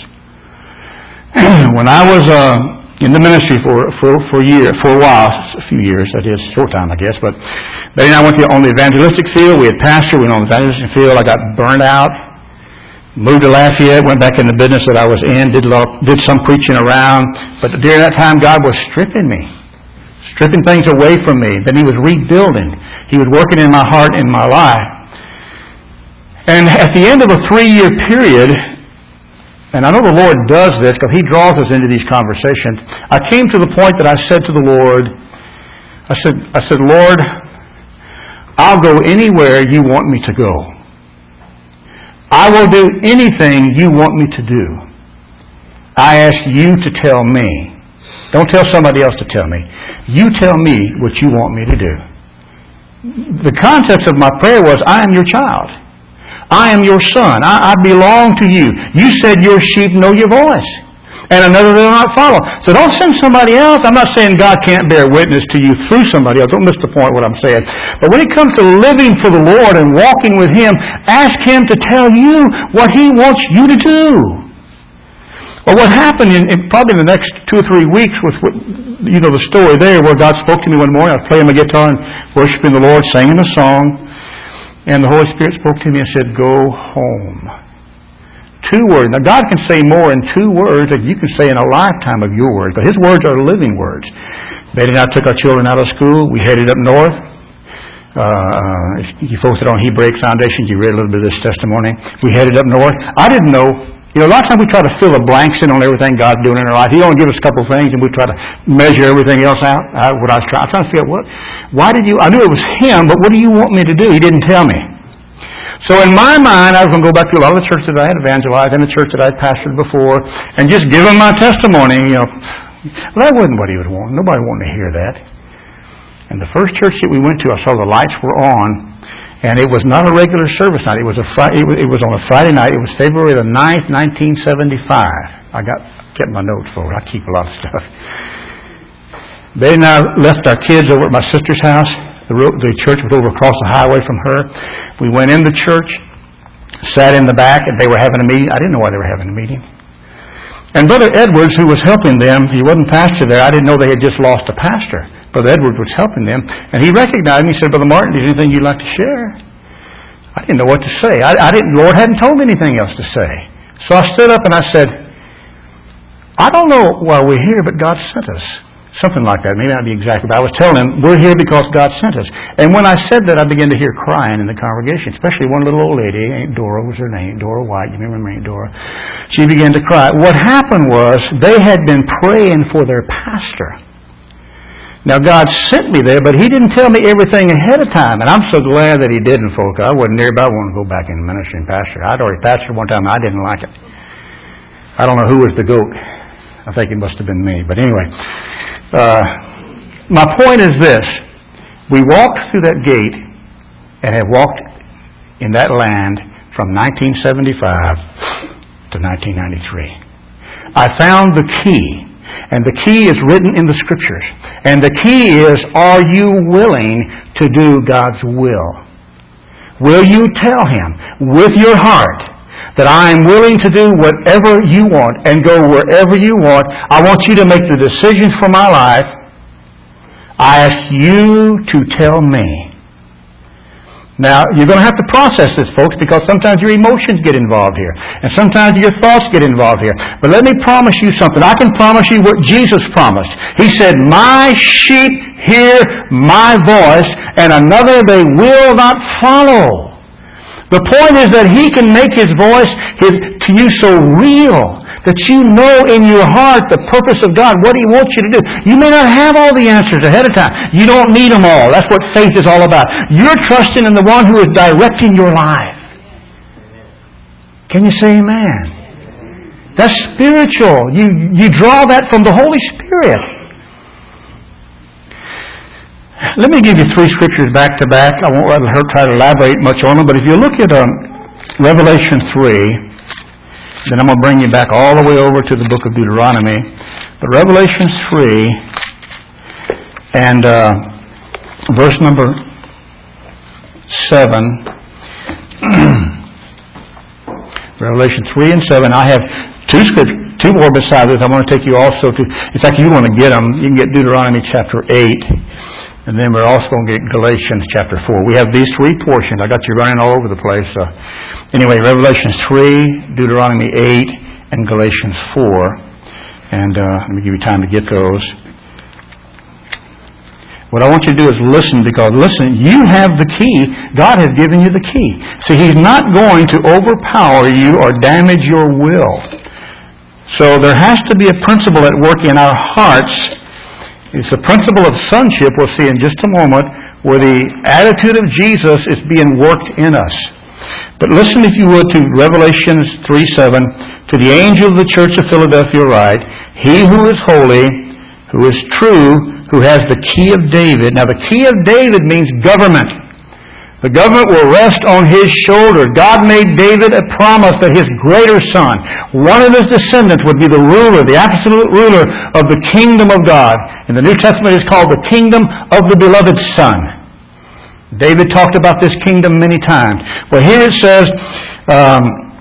When I was uh, in the ministry for for for a year, for a while, a few years, that is, short time, I guess, but then I went to, on the evangelistic field. We had pastor, we went on the evangelistic field. I got burned out. Moved to Lafayette, went back in the business that I was in, did a lot, did some preaching around. But during that time, God was stripping me. Stripping things away from me. Then He was rebuilding. He was working in my heart and my life. And at the end of a three-year period, And I know the Lord does this because He draws us into these conversations. I came to the point that I said to the Lord, I said, I said, Lord, I'll go anywhere You want me to go. I will do anything You want me to do. I ask You to tell me. Don't tell somebody else to tell me. You tell me what You want me to do. The context of my prayer was, I am Your child. I am Your son. I, I belong to You. You said Your sheep know Your voice, and another they will not follow. So don't send somebody else. I'm not saying God can't bear witness to you through somebody else. Don't miss the point of what I'm saying. But when it comes to living for the Lord and walking with Him, ask Him to tell you what He wants you to do. Well, what happened in, in probably in the next two or three weeks was, what, you know, the story there where God spoke to me one morning. I was playing my guitar and worshiping the Lord, singing a song, and the Holy Spirit spoke to me and said, "Go home." Two words. Now, God can say more in two words than you can say in a lifetime of your words, but His words are living words. Betty and I took our children out of school. We headed up north. Uh, if you folks that are on Hebraic Foundations, you read a little bit of this testimony. We headed up north. I didn't know. You know, a lot of times we try to fill the blanks in on everything God's doing in our life. He only gives us a couple of things, and we try to measure everything else out. I, what I was trying, I was trying to figure out, what, why did you, I knew it was Him, but what do you want me to do? He didn't tell me. So in my mind, I was going to go back to a lot of the churches that I had evangelized and the church that I had pastored before and just give Him my testimony. You know, well, that wasn't what He would want. Nobody wanted to hear that. And the first church that we went to, I saw the lights were on. And it was not a regular service night. It was a Friday, it was, it was on a Friday night. It was February the ninth, nineteen seventy-five. I got kept my notes for it. I keep a lot of stuff. Betty and I left our kids over at my sister's house. The, road, the church was over across the highway from her. We went in the church, sat in the back, and they were having a meeting. I didn't know why they were having a meeting. And Brother Edwards, who was helping them, he wasn't pastor there. I didn't know they had just lost a pastor. Brother Edwards was helping them, and he recognized me. He said, "Brother Martin, is there anything you'd like to share?" I didn't know what to say. I, I didn't. Lord hadn't told me anything else to say. So I stood up and I said, "I don't know why we're here, but God sent us." Something like that. Maybe not be exact, but I was telling him, we're here because God sent us. And when I said that, I began to hear crying in the congregation, especially one little old lady, Aunt Dora was her name, Dora White, you remember Aunt Dora? She began to cry. What happened was, they had been praying for their pastor. Now, God sent me there, but He didn't tell me everything ahead of time. And I'm so glad that He didn't, folks. I wasn't there, but I wanted to go back in ministry and pastor. I'd already pastored one time, and I didn't like it. I don't know who was the goat. I think it must have been me. But anyway, uh, my point is this. We walked through that gate and have walked in that land from nineteen seventy-five to nineteen ninety-three. I found the key. And the key is written in the Scriptures. And the key is, are you willing to do God's will? Will you tell Him with your heart that I am willing to do whatever you want and go wherever you want? I want you to make the decisions for my life. I ask you to tell me. Now, you're going to have to process this, folks, because sometimes your emotions get involved here. And sometimes your thoughts get involved here. But let me promise you something. I can promise you what Jesus promised. He said, "My sheep hear my voice, and another they will not follow." The point is that He can make His voice his, to you so real that you know in your heart the purpose of God, what He wants you to do. You may not have all the answers ahead of time. You don't need them all. That's what faith is all about. You're trusting in the one who is directing your life. Can you say amen? That's spiritual. You, you draw that from the Holy Spirit. Let me give you three scriptures back to back. I won't try to elaborate much on them, but if you look at um, Revelation three, then I'm going to bring you back all the way over to the book of Deuteronomy. But Revelation three and uh, verse number seven. Revelation three and seven. I have two scriptures, two more beside this. I want to take you also to, in fact, you want to get them. You can get Deuteronomy chapter eight. And then we're also going to get Galatians chapter four. We have these three portions. I got you running all over the place. Uh, anyway, Revelation three, Deuteronomy eight, and Galatians four. And uh, let me give you time to get those. What I want you to do is listen, because listen, you have the key. God has given you the key. See, He's not going to overpower you or damage your will. So there has to be a principle at work in our hearts. It's the principle of sonship, we'll see in just a moment, where the attitude of Jesus is being worked in us. But listen, if you would, to Revelation three seven. To the angel of the church of Philadelphia write, He who is holy, who is true, who has the key of David. Now the key of David means government. The government will rest on his shoulder. God made David a promise that his greater son, one of his descendants, would be the ruler, the absolute ruler of the kingdom of God. In the New Testament, it's called the kingdom of the beloved Son. David talked about this kingdom many times. Well, here it says, um,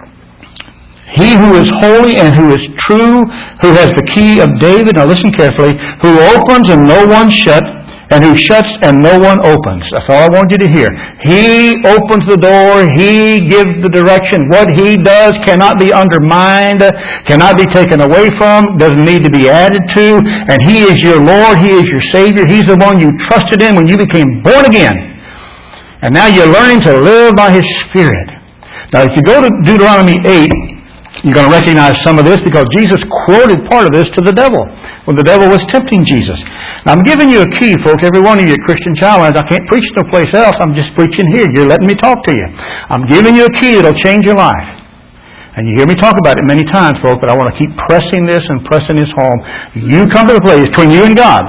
He who is holy and who is true, who has the key of David, now listen carefully, who opens and no one shuts, and who shuts and no one opens. That's all I want you to hear. He opens the door. He gives the direction. What He does cannot be undermined, cannot be taken away from, doesn't need to be added to. And He is your Lord. He is your Savior. He's the one you trusted in when you became born again. And now you're learning to live by His Spirit. Now if you go to Deuteronomy eight, you're going to recognize some of this because Jesus quoted part of this to the devil when the devil was tempting Jesus. Now, I'm giving you a key, folks. Every one of you at Christian Challenge, I can't preach no place else. I'm just preaching here. You're letting me talk to you. I'm giving you a key that'll change your life. And you hear me talk about it many times, folks, but I want to keep pressing this and pressing this home. You come to the place between you and God.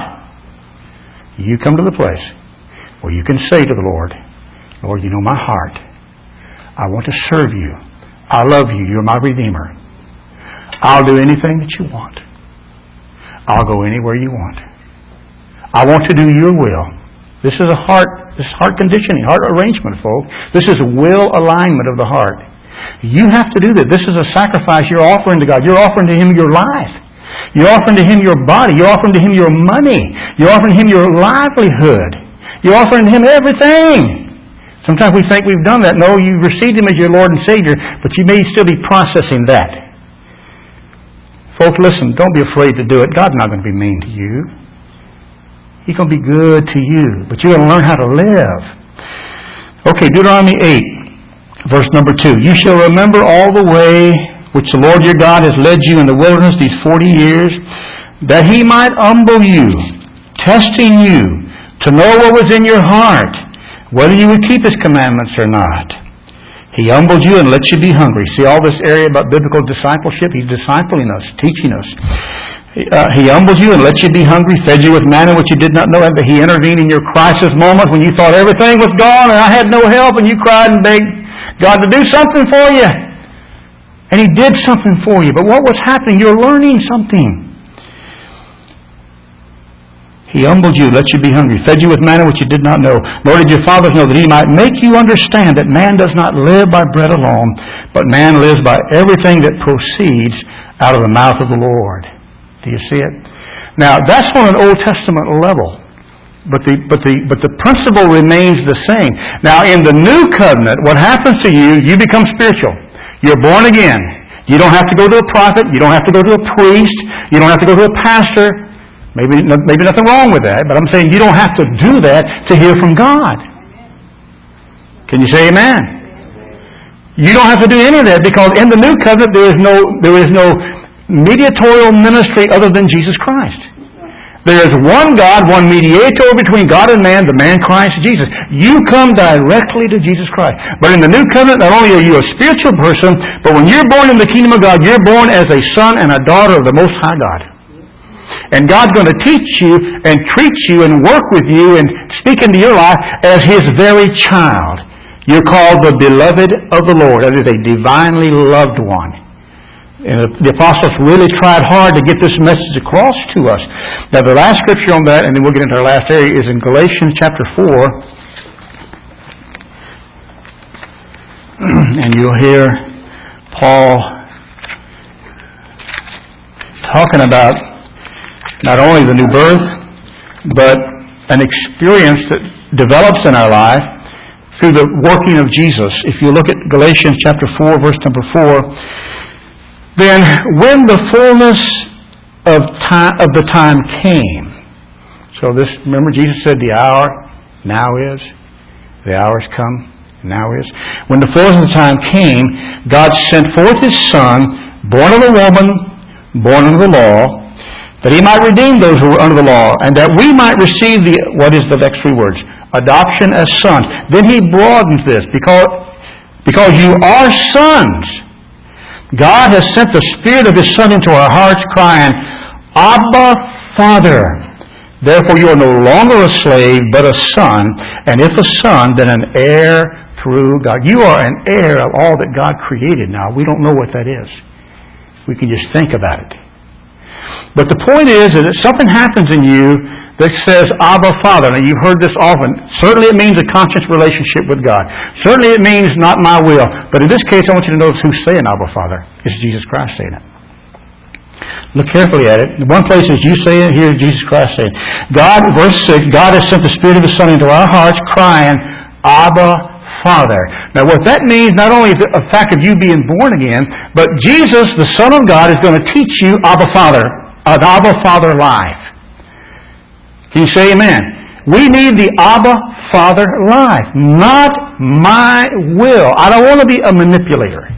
You come to the place where you can say to the Lord, Lord, you know my heart. I want to serve you. I love you. You're my Redeemer. I'll do anything that you want. I'll go anywhere you want. I want to do your will. This is a heart, this is heart conditioning, heart arrangement, folks. This is will alignment of the heart. You have to do that. This is a sacrifice you're offering to God. You're offering to Him your life. You're offering to Him your body. You're offering to Him your money. You're offering to Him your livelihood. You're offering to Him everything. Sometimes we think we've done that. No, you've received Him as your Lord and Savior, but you may still be processing that. Folks, listen, don't be afraid to do it. God's not going to be mean to you. He's going to be good to you, but you're going to learn how to live. Okay, Deuteronomy eight, verse number two. You shall remember all the way which the Lord your God has led you in the wilderness these forty years, that He might humble you, testing you, to know what was in your heart, whether you would keep His commandments or not. He humbled you and let you be hungry. See all this area about biblical discipleship? He's discipling us, teaching us. Uh, he humbled you and let you be hungry, fed you with manna which you did not know, and He intervened in your crisis moment when you thought everything was gone and I had no help, and you cried and begged God to do something for you. And He did something for you. But what was happening? You're learning something. He humbled you, let you be hungry, fed you with manna which you did not know, nor did your fathers know, that He might make you understand that man does not live by bread alone, but man lives by everything that proceeds out of the mouth of the Lord. Do you see it? Now, that's on an Old Testament level, but the but the but the principle remains the same. Now, in the New Covenant, what happens to you? You become spiritual. You're born again. You don't have to go to a prophet. You don't have to go to a priest. You don't have to go to a pastor. Maybe, maybe nothing wrong with that, but I'm saying you don't have to do that to hear from God. Can you say amen? You don't have to do any of that because in the New Covenant there is no there is no mediatorial ministry other than Jesus Christ. There is one God, one mediator between God and man, the man Christ Jesus. You come directly to Jesus Christ. But in the New Covenant, not only are you a spiritual person, but when you're born in the kingdom of God, you're born as a son and a daughter of the Most High God. And God's going to teach you and treat you and work with you and speak into your life as His very child. You're called the beloved of the Lord. That is a divinely loved one. And the apostles really tried hard to get this message across to us. Now the last scripture on that, and then we'll get into our last area, is in Galatians chapter four. And you'll hear Paul talking about not only the new birth, but an experience that develops in our life through the working of Jesus. If you look at Galatians chapter four, verse number four, then when the fullness of time of the time came. So this, remember Jesus said the hour now is, the hour has come, now is. When the fullness of the time came, God sent forth His Son, born of a woman, born under the law, that He might redeem those who were under the law, and that we might receive the, what is the next three words? Adoption as sons. Then He broadens this, because, because you are sons. God has sent the Spirit of His Son into our hearts, crying, Abba, Father. Therefore you are no longer a slave, but a son. And if a son, then an heir through God. You are an heir of all that God created now. We don't know what that is. We can just think about it. But the point is that something happens in you that says, Abba, Father. Now, you've heard this often. Certainly it means a conscious relationship with God. Certainly it means not my will. But in this case, I want you to notice who's saying Abba, Father. It's Jesus Christ saying it. Look carefully at it. One place is you saying it, here is Jesus Christ saying it. God, verse six, God has sent the Spirit of His Son into our hearts, crying, Abba, Father. Now what that means, not only the fact of you being born again, but Jesus, the Son of God, is going to teach you Abba, Father, an Abba, Father life. Can you say amen? We need the Abba, Father life. Not my will. I don't want to be a manipulator.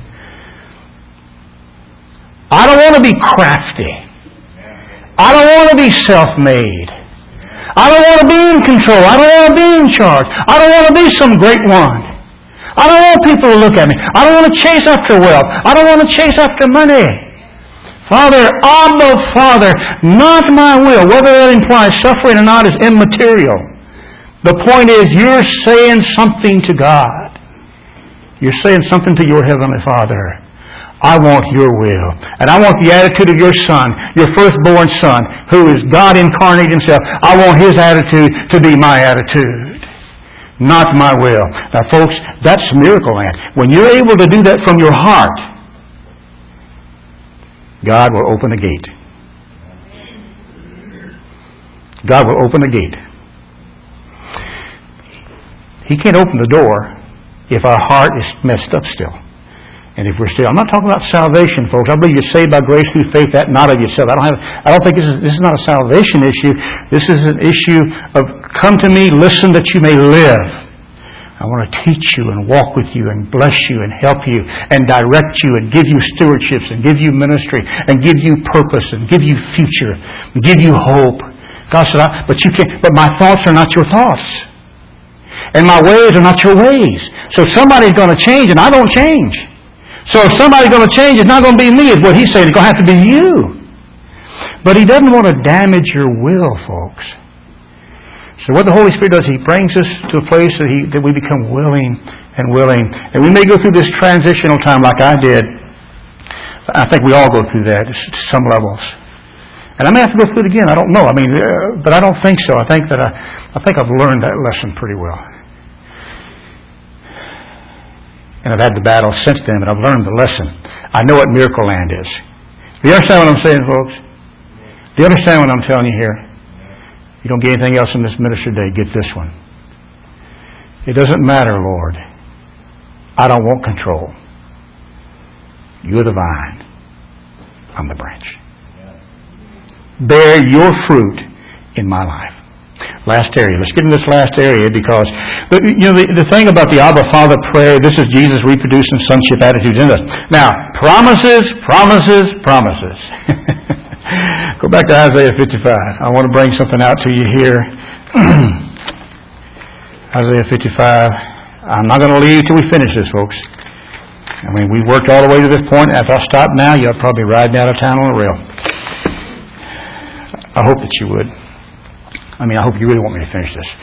I don't want to be crafty. I don't want to be self-made. I don't want to be in control. I don't want to be in charge. I don't want to be some great one. I don't want people to look at me. I don't want to chase after wealth. I don't want to chase after money. Father, Abba, Father, not my will. Whether that implies suffering or not is immaterial. The point is, you're saying something to God. You're saying something to your Heavenly Father. I want your will. And I want the attitude of your Son, your firstborn Son, who is God incarnate Himself. I want His attitude to be my attitude. Not my will. Now folks, that's miracle land. When you're able to do that from your heart, God will open the gate. God will open the gate. He can't open the door if our heart is messed up still. And if we're still, I'm not talking about salvation, folks. I believe you're saved by grace through faith, that not of yourself. I don't have. I don't think this is, this is not a salvation issue. This is an issue of come to me, listen that you may live. I want to teach you and walk with you and bless you and help you and direct you and give you stewardships and give you ministry and give you purpose and give you future and give you hope. God said, I, but you can't. But my thoughts are not your thoughts, and my ways are not your ways. So somebody's going to change, and I don't change. So if somebody's going to change, it's not going to be me, is what He's saying. It's going to have to be you. But He doesn't want to damage your will, folks. So what the Holy Spirit does, He brings us to a place that, he, that we become willing and willing. And we may go through this transitional time like I did. I think we all go through that at some levels. And I may have to go through it again. I don't know. I mean, uh, but I don't think so. I think that I, I think I've learned that lesson pretty well. And I've had the battle since then, but I've learned the lesson. I know what Miracle Land is. Do you understand what I'm saying, folks? Do you understand what I'm telling you here? You don't get anything else in this ministry today, get this one. It doesn't matter, Lord. I don't want control. You're the vine. I'm the branch. Bear your fruit in my life. Last area. Let's get in this last area because, you know, the, the thing about the Abba Father prayer, this is Jesus reproducing sonship attitudes in us. Now, promises, promises, promises. Go back to Isaiah fifty-five. I want to bring something out to you here. Isaiah fifty-five. I'm not going to leave till we finish this, folks. I mean, we've worked all the way to this point. If I stop now, you'll probably be riding out of town on a rail. I hope that you would. I mean, I hope you really want me to finish this.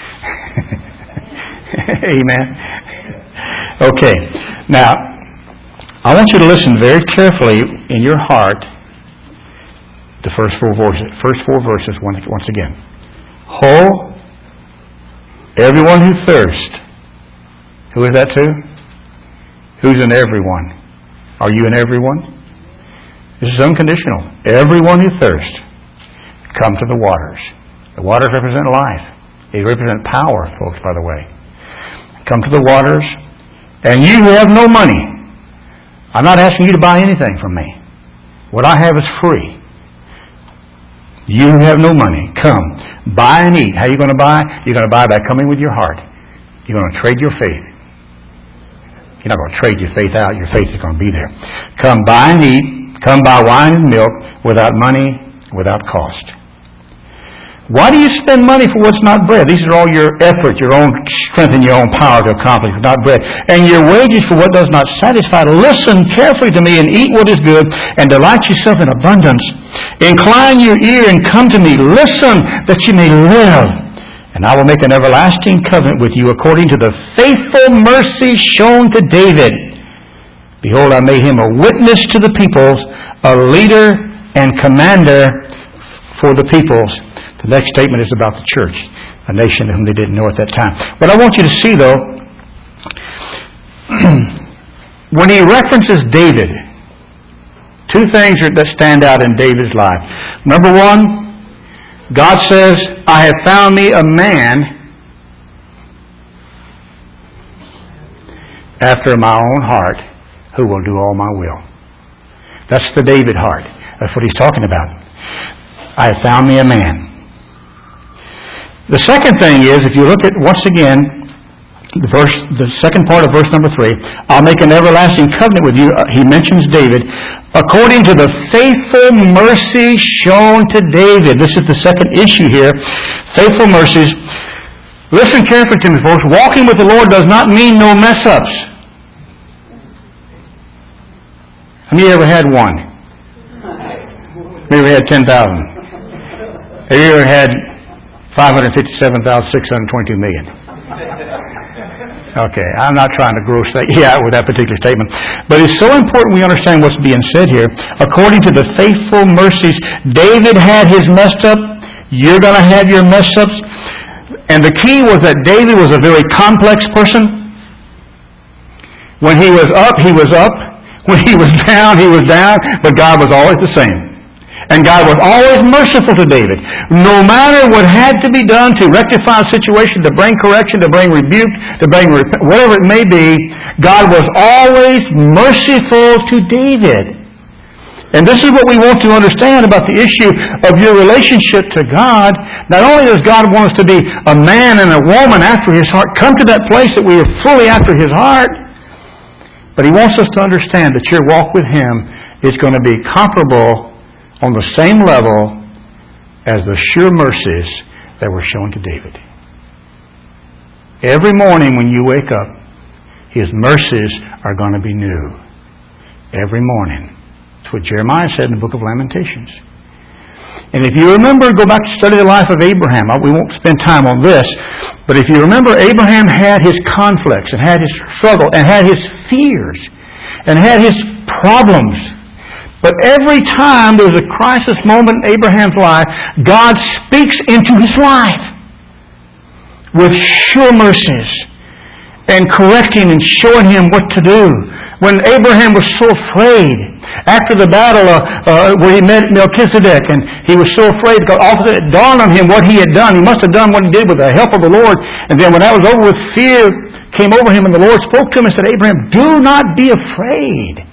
Amen. Okay. Now, I want you to listen very carefully in your heart. The first four verses. First four verses once again. Ho, everyone who thirsts. Who is that to? Who's in everyone? Are you in everyone? This is unconditional. Everyone who thirsts, come to the waters. The waters represent life. They represent power, folks, by the way. Come to the waters, and you who have no money. I'm not asking you to buy anything from me. What I have is free. You who have no money, come. Buy and eat. How are you going to buy? You're going to buy by coming with your heart. You're going to trade your faith. You're not going to trade your faith out. Your faith is going to be there. Come, buy and eat. come by wine and milk without money, without cost. Why do you spend money for what's not bread? These are all your effort, your own strength and your own power to accomplish, not bread. And your wages for what does not satisfy. Listen carefully to me and eat what is good and delight yourself in abundance. Incline your ear and come to me. Listen that you may live. And I will make an everlasting covenant with you according to the faithful mercy shown to David. Behold, I made him a witness to the peoples, a leader and commander for the peoples. The next statement is about the church, a nation whom they didn't know at that time. What I want you to see, though, when he references David, two things that stand out in David's life. Number one, God says, I have found me a man after my own heart who will do all my will. That's the David heart. That's what he's talking about. I have found me a man. The second thing is, if you look at, once again, the verse, the second part of verse number three, I'll make an everlasting covenant with you. He mentions David. According to the faithful mercy shown to David. This is the second issue here. Faithful mercies. Listen carefully to me, folks. Walking with the Lord does not mean no mess-ups. Have you ever had one? Have you ever had ten thousand? Have you ever had five hundred fifty-seven thousand six hundred twenty-two million? Okay, I'm not trying to gross that you out with that particular statement. But it's so important we understand what's being said here. According to the faithful mercies, David had his messed up. You're going to have your mess ups. And the key was that David was a very complex person. When he was up, he was up. When he was down, he was down. But God was always the same. And God was always merciful to David. No matter what had to be done to rectify a situation, to bring correction, to bring rebuke, to bring rep- whatever it may be, God was always merciful to David. And this is what we want to understand about the issue of your relationship to God. Not only does God want us to be a man and a woman after His heart, come to that place that we are fully after His heart, but He wants us to understand that your walk with Him is going to be comparable on the same level as the sure mercies that were shown to David. Every morning when you wake up, His mercies are going to be new. Every morning. That's what Jeremiah said in the book of Lamentations. And if you remember, go back to study the life of Abraham. We won't spend time on this, but if you remember, Abraham had his conflicts and had his struggle and had his fears and had his problems. But every time there was a crisis moment in Abraham's life, God speaks into his life with sure mercies and correcting and showing him what to do. When Abraham was so afraid, after the battle uh, uh, where he met Melchizedek, and he was so afraid because all of it dawned on him what he had done. He must have done what he did with the help of the Lord. And then when that was over with, fear came over him, and the Lord spoke to him and said, Abraham, do not be afraid.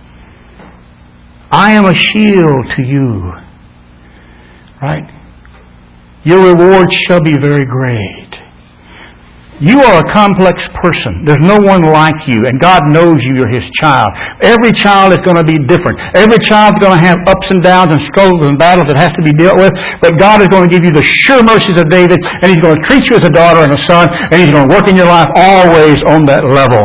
I am a shield to you. Right? Your reward shall be very great. You are a complex person. There's no one like you. And God knows you. You're His child. Every child is going to be different. Every child is going to have ups and downs and struggles and battles that has to be dealt with. But God is going to give you the sure mercies of David. And He's going to treat you as a daughter and a son. And He's going to work in your life always on that level.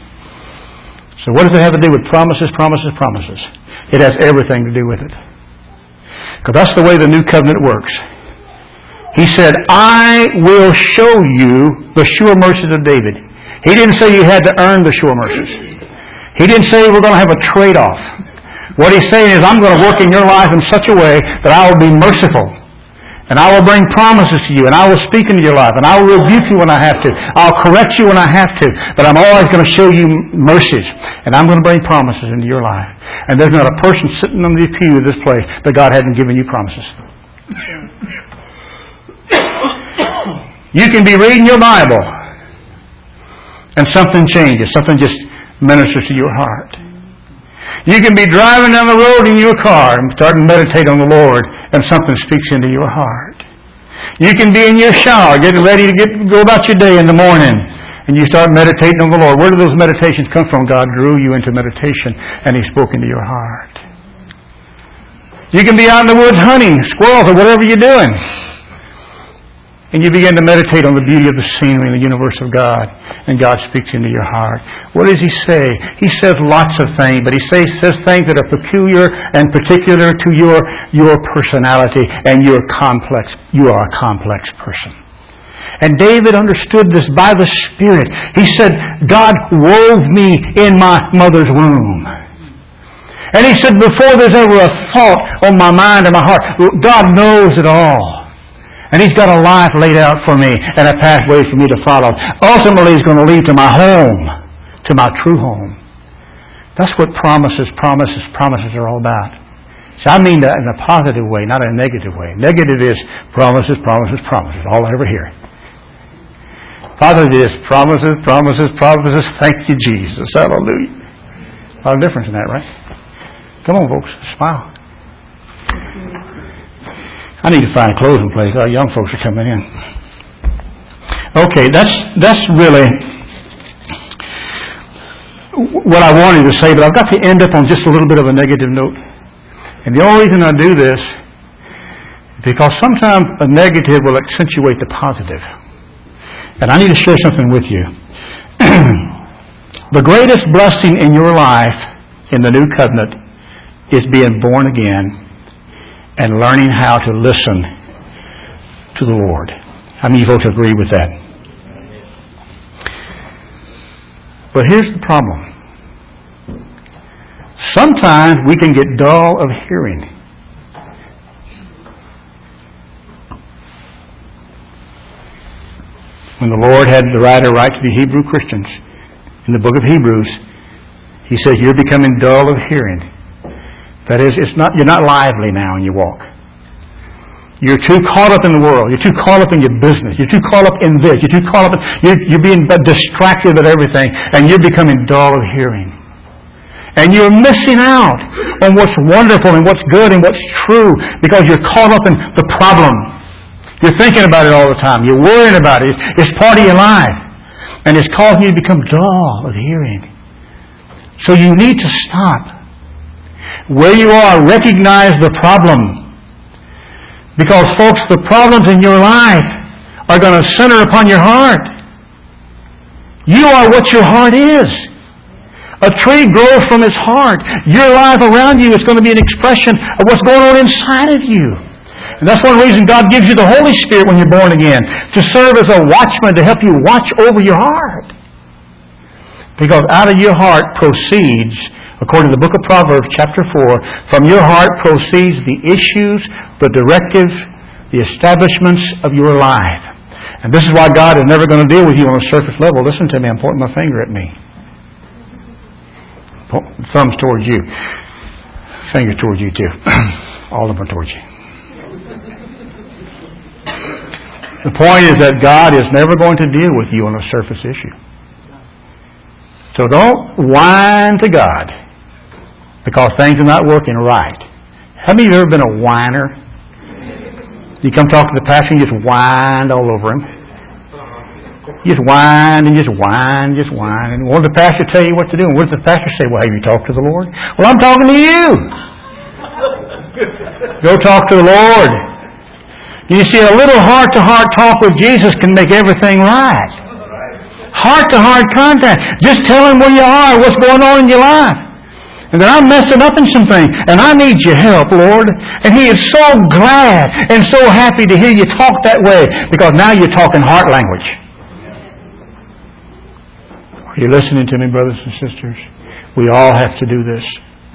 So what does it have to do with promises, promises, promises? It has everything to do with it. Because that's the way the new covenant works. He said, I will show you the sure mercies of David. He didn't say you had to earn the sure mercies. He didn't say we're going to have a trade-off. What He's saying is, I'm going to work in your life in such a way that I will be merciful. And I will bring promises to you. And I will speak into your life. And I will rebuke you when I have to. I'll correct you when I have to. But I'm always going to show you mercies. And I'm going to bring promises into your life. And there's not a person sitting on the pew of this place that God hasn't given you promises. You can be reading your Bible and something changes. Something just ministers to your heart. You can be driving down the road in your car and start to meditate on the Lord, and something speaks into your heart. You can be in your shower getting ready to get go about your day in the morning, and you start meditating on the Lord. Where do those meditations come from? God drew you into meditation, and He spoke into your heart. You can be out in the woods hunting squirrels or whatever you're doing. And you begin to meditate on the beauty of the scenery and the universe of God. And God speaks into your heart. What does He say? He says lots of things, but He says, says things that are peculiar and particular to your, your personality and your complex. You are a complex person. And David understood this by the Spirit. He said, God wove me in my mother's womb. And he said, before there's ever a thought on my mind or my heart, God knows it all. And He's got a life laid out for me and a pathway for me to follow. Ultimately, He's going to lead to my home, to my true home. That's what promises, promises, promises are all about. So I mean that in a positive way, not in a negative way. Negative is promises, promises, promises. All I ever hear. Positive is promises, promises, promises. Thank you, Jesus. Hallelujah. A lot of difference in that, right? Come on, folks. Smile. I need to find a closing place. Our young folks are coming in. Okay, that's that's really what I wanted to say, but I've got to end up on just a little bit of a negative note. And the only reason I do this is because sometimes a negative will accentuate the positive. And I need to share something with you. The greatest blessing in your life in the new covenant is being born again and learning how to listen to the Lord. How many folks agree with that? But here's the problem. Sometimes we can get dull of hearing. When the Lord had the writer write to the Hebrew Christians in the book of Hebrews, He says, you're becoming dull of hearing. That is, it's not, you're not lively now when you walk. You're too caught up in the world. You're too caught up in your business. You're too caught up in this. You're too caught up in, you're, you're being distracted with everything, and you're becoming dull of hearing. And you're missing out on what's wonderful and what's good and what's true because you're caught up in the problem. You're thinking about it all the time. You're worrying about it. It's, it's part of your life. And it's causing you to become dull of hearing. So you need to stop. Where you are, recognize the problem. Because, folks, the problems in your life are going to center upon your heart. You are what your heart is. A tree grows from its heart. Your life around you is going to be an expression of what's going on inside of you. And that's one reason God gives you the Holy Spirit when you're born again, to serve as a watchman, to help you watch over your heart. Because out of your heart proceeds, according to the book of Proverbs, chapter four, from your heart proceeds the issues, the directives, the establishments of your life. And this is why God is never going to deal with you on a surface level. Listen to me, I'm pointing my finger at me. Thumbs towards you. Fingers towards you too. All of them towards you. The point is that God is never going to deal with you on a surface issue. So don't whine to God because things are not working right. How many of you have ever been a whiner? You come talk to the pastor and you just whined all over him. You just whine and just whine, just whine. And what does the pastor tell you what to do? And what does the pastor say? Well, have you talked to the Lord? Well, I'm talking to you. Go talk to the Lord. You see, a little heart-to-heart talk with Jesus can make everything right. Heart-to-heart contact. Just tell Him where you are, what's going on in your life. And that I'm messing up in some things, and I need your help, Lord. And He is so glad and so happy to hear you talk that way, because now you're talking heart language. Are you listening to me, brothers and sisters? We all have to do this.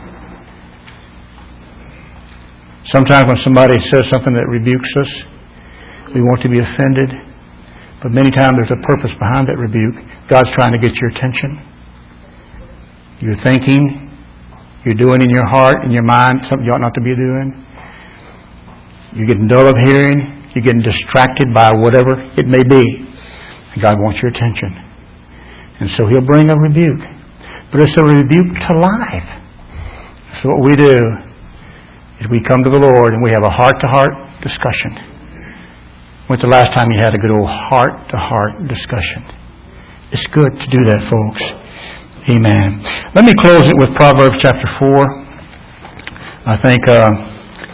Sometimes when somebody says something that rebukes us, we want to be offended. But many times there's a purpose behind that rebuke. God's trying to get your attention. You're thinking, you're doing in your heart, in your mind, something you ought not to be doing. You're getting dull of hearing. You're getting distracted by whatever it may be. And God wants your attention. And so He'll bring a rebuke. But it's a rebuke to life. So what we do is we come to the Lord and we have a heart-to-heart discussion. When's the last time you had a good old heart-to-heart discussion? It's good to do that, folks. Amen. Let me close it with Proverbs chapter four. I think uh,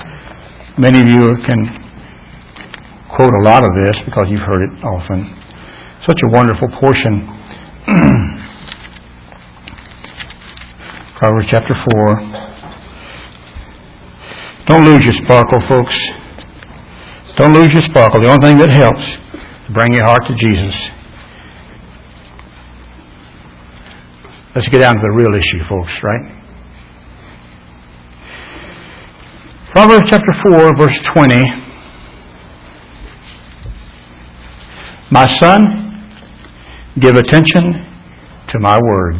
Many of you can quote a lot of this because you've heard it often. Such a wonderful portion. Proverbs chapter four. Don't lose your sparkle, folks. Don't lose your sparkle. The only thing that helps is bring your heart to Jesus. Let's get down to the real issue, folks, right? Proverbs chapter four, verse twenty. My son, give attention to my words.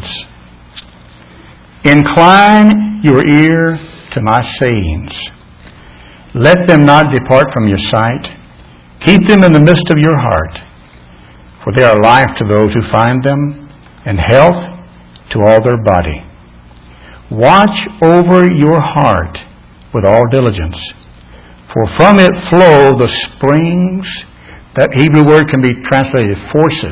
Incline your ear to my sayings. Let them not depart from your sight. Keep them in the midst of your heart, for they are life to those who find them, and health to all their body. Watch over your heart with all diligence, for from it flow the springs. That Hebrew word can be translated forces,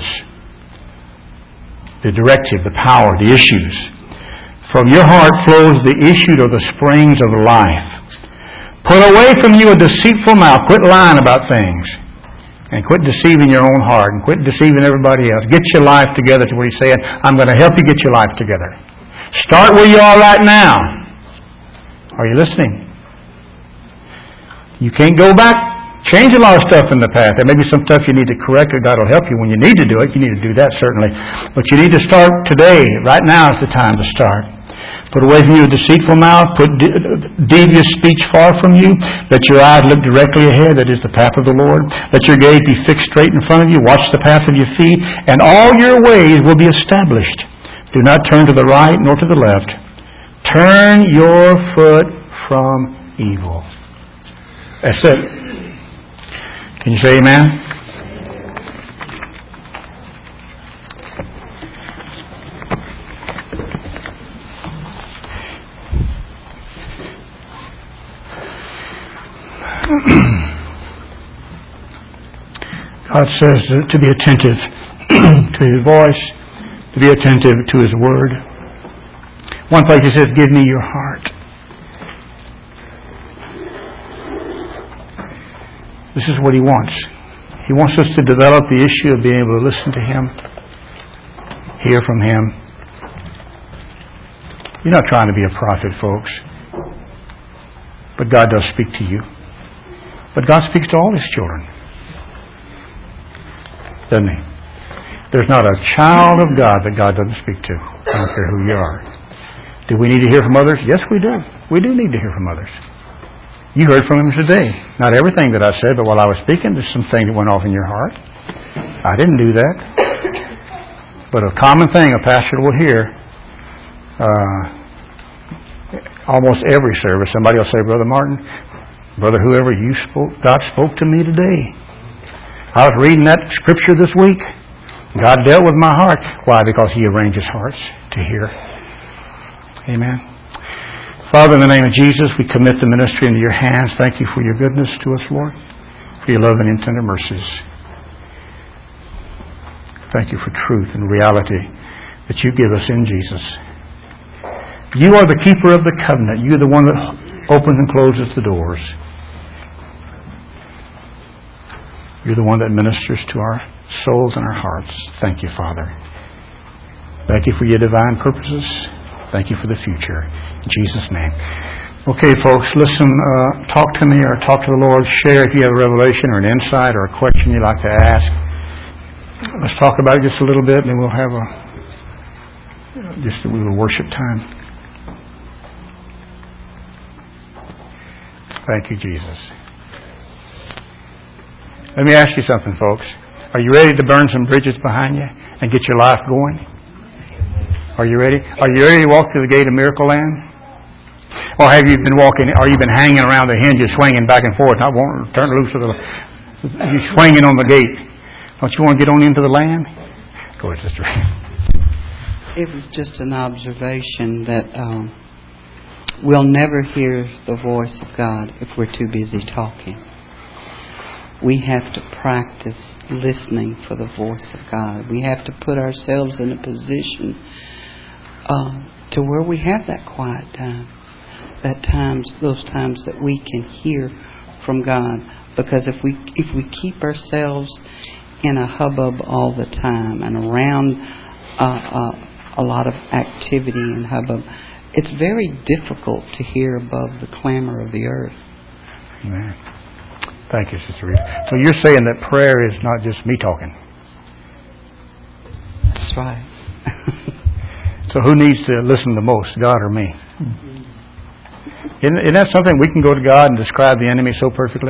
the directive, the power, the issues. From your heart flows the issue of the springs of life. Put away from you a deceitful mouth. Quit lying about things. And quit deceiving your own heart. And quit deceiving everybody else. Get your life together to what He's saying. I'm going to help you get your life together. Start where you are right now. Are you listening? You can't go back. Change a lot of stuff in the past. There may be some stuff you need to correct, or God will help you when you need to do it. You need to do that, certainly. But you need to start today. Right now is the time to start. Put away from you a deceitful mouth. Put devious speech far from you. Let your eyes look directly ahead. That is the path of the Lord. Let your gaze be fixed straight in front of you. Watch the path of your feet. And all your ways will be established. Do not turn to the right nor to the left. Turn your foot from evil. That's it. Can you say amen? God says to be attentive to His voice, to be attentive to His word. One place He says, give me your heart. This is what He wants. He wants us to develop the issue of being able to listen to Him, hear from Him. You're not trying to be a prophet, folks. But God does speak to you. But God speaks to all His children. Doesn't He? There's not a child of God that God doesn't speak to. I don't care who you are. Do we need to hear from others? Yes, we do. We do need to hear from others. You heard from Him today. Not everything that I said, but while I was speaking, there's some thing that went off in your heart. I didn't do that. But a common thing a pastor will hear, uh, almost every service, somebody will say, Brother Martin, Brother whoever, you spoke, God spoke to me today. I was reading that scripture this week. God dealt with my heart. Why? Because He arranges hearts to hear. Amen. Father, in the name of Jesus, we commit the ministry into your hands. Thank you for your goodness to us, Lord, for your love and tender mercies. Thank you for truth and reality that you give us in Jesus. You are the keeper of the covenant. You're the one that opens and closes the doors. You're the one that ministers to our souls and our hearts. Thank you, Father. Thank you for your divine purposes. Thank you for the future. In Jesus' name. Okay, folks, listen, uh, talk to me or talk to the Lord. Share if you have a revelation or an insight or a question you'd like to ask. Let's talk about it just a little bit, and then we'll have a just a little worship time. Thank you, Jesus. Let me ask you something, folks. Are you ready to burn some bridges behind you and get your life going? Are you ready? Are you ready to walk through the gate of Miracle Land? Or have you been walking, or you been hanging around the hinges, swinging back and forth, not wanting to turn loose of the, you're swinging on the gate. Don't you want to get on into the land? Go ahead, Sister. It was just an observation that um, we'll never hear the voice of God if we're too busy talking. We have to practice listening for the voice of God. We have to put ourselves in a position uh, to where we have that quiet time. That times, those times that we can hear from God. Because if we if we keep ourselves in a hubbub all the time and around uh, uh, a lot of activity and hubbub, it's very difficult to hear above the clamor of the earth. Amen. Thank you, Sister Rita. So you're saying that prayer is not just me talking. That's right. So who needs to listen the most, God or me? Isn't, isn't that something we can go to God and describe the enemy so perfectly?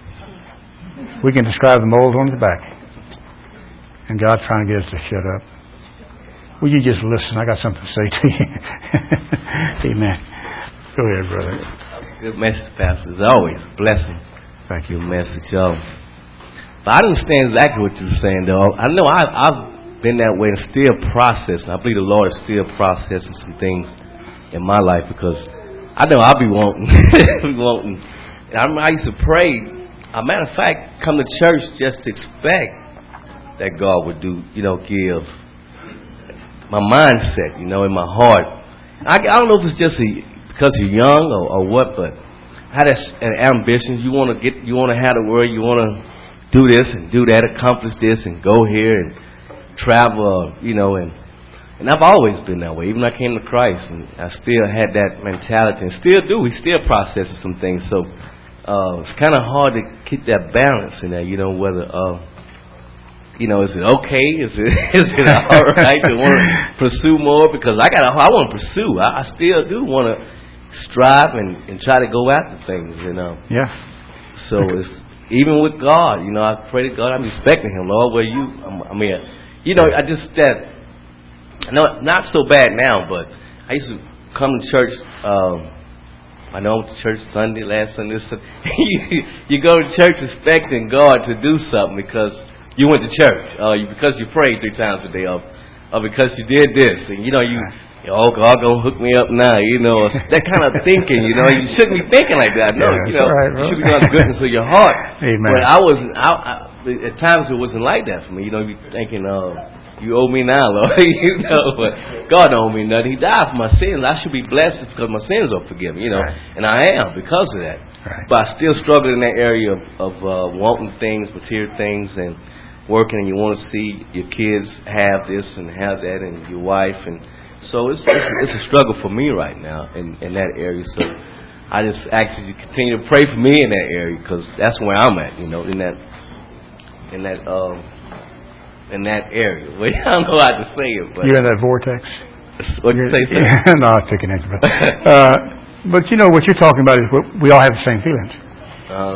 We can describe the moles on his back. And God's trying to get us to shut up. Will you just listen? I got something to say to you. Amen. Go ahead, brother. Good message, Pastor. As always, blessing. Thank you. Good message, y'all. But I understand exactly what you're saying, though. I know I, I've been that way and still processing. I believe the Lord is still processing some things in my life because I know I'll be wanting. be wanting. I, remember I used to pray. As a matter of fact, come to church just to expect that God would do, you know, give my mindset, you know, in my heart. I, I don't know if it's just a, because you're young or, or what, but I had an ambition. You want to get, you want to have the word. You want to do this and do that, accomplish this, and go here and travel, you know, and and I've always been that way. Even when I came to Christ, and I still had that mentality, and still do. We still processing some things, so. Uh, it's kind of hard to keep that balance in there, you know, whether, uh, you know, is it okay? Is it is it all right to want to pursue more? Because I got I want to pursue. I, I still do want to strive and, and try to go after things, you know. Yeah. So it's even with God, you know, I pray to God. I'm expecting Him, Lord. Where you, I mean, you know, I just that. No, not so bad now, but I used to come to church. Um, I know I went to church Sunday, last Sunday. Sunday. you, you go to church expecting God to do something because you went to church, uh, you, because you prayed three times a day, or, or because you did this, and you know you, oh God, gonna hook me up now, you know that kind of thinking. You know, you shouldn't be thinking like that. No, yeah, you know, right, you should be doing the goodness of your heart. Amen. But I wasn't. I, I, at times it wasn't like that for me. You know, you thinking, uh. You owe me now, Lord. You know, but God don't owe me nothing. He died for my sins. I should be blessed because my sins are forgiven, you know, right. And I am because of that. Right. But I still struggle in that area of, of uh, wanting things, material things, and working, and you want to see your kids have this and have that, and your wife, and so it's it's, it's a struggle for me right now in, in that area. So I just ask you to continue to pray for me in that area because that's where I'm at, you know, in that in that. Um, in that area. Well, I don't know how to say it, but... You're in that vortex? What you say, sir? No, I was picking at you. But, uh, but you know, what you're talking about is we all have the same feelings. Uh,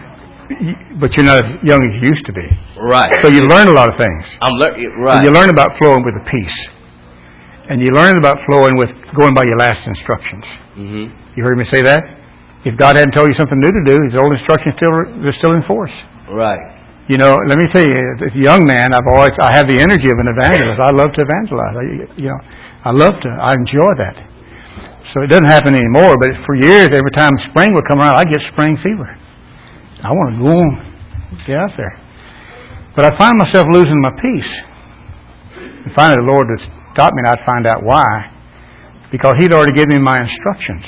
but you're not as young as you used to be. Right. So you learn a lot of things. I'm learning, right. And you learn about flowing with a peace. And you learn about flowing with going by your last instructions. Mm-hmm. You heard me say that? If God hadn't told you something new to do, His old instructions still they're still in force. Right. You know, let me tell you, as a young man, I've always, I have the energy of an evangelist. I love to evangelize. I, you know, I love to, I enjoy that. So it doesn't happen anymore, but for years, every time spring would come around, I'd get spring fever. I want to go on, get out there. But I find myself losing my peace. And finally, the Lord would stop me and I'd find out why. Because He'd already given me my instructions.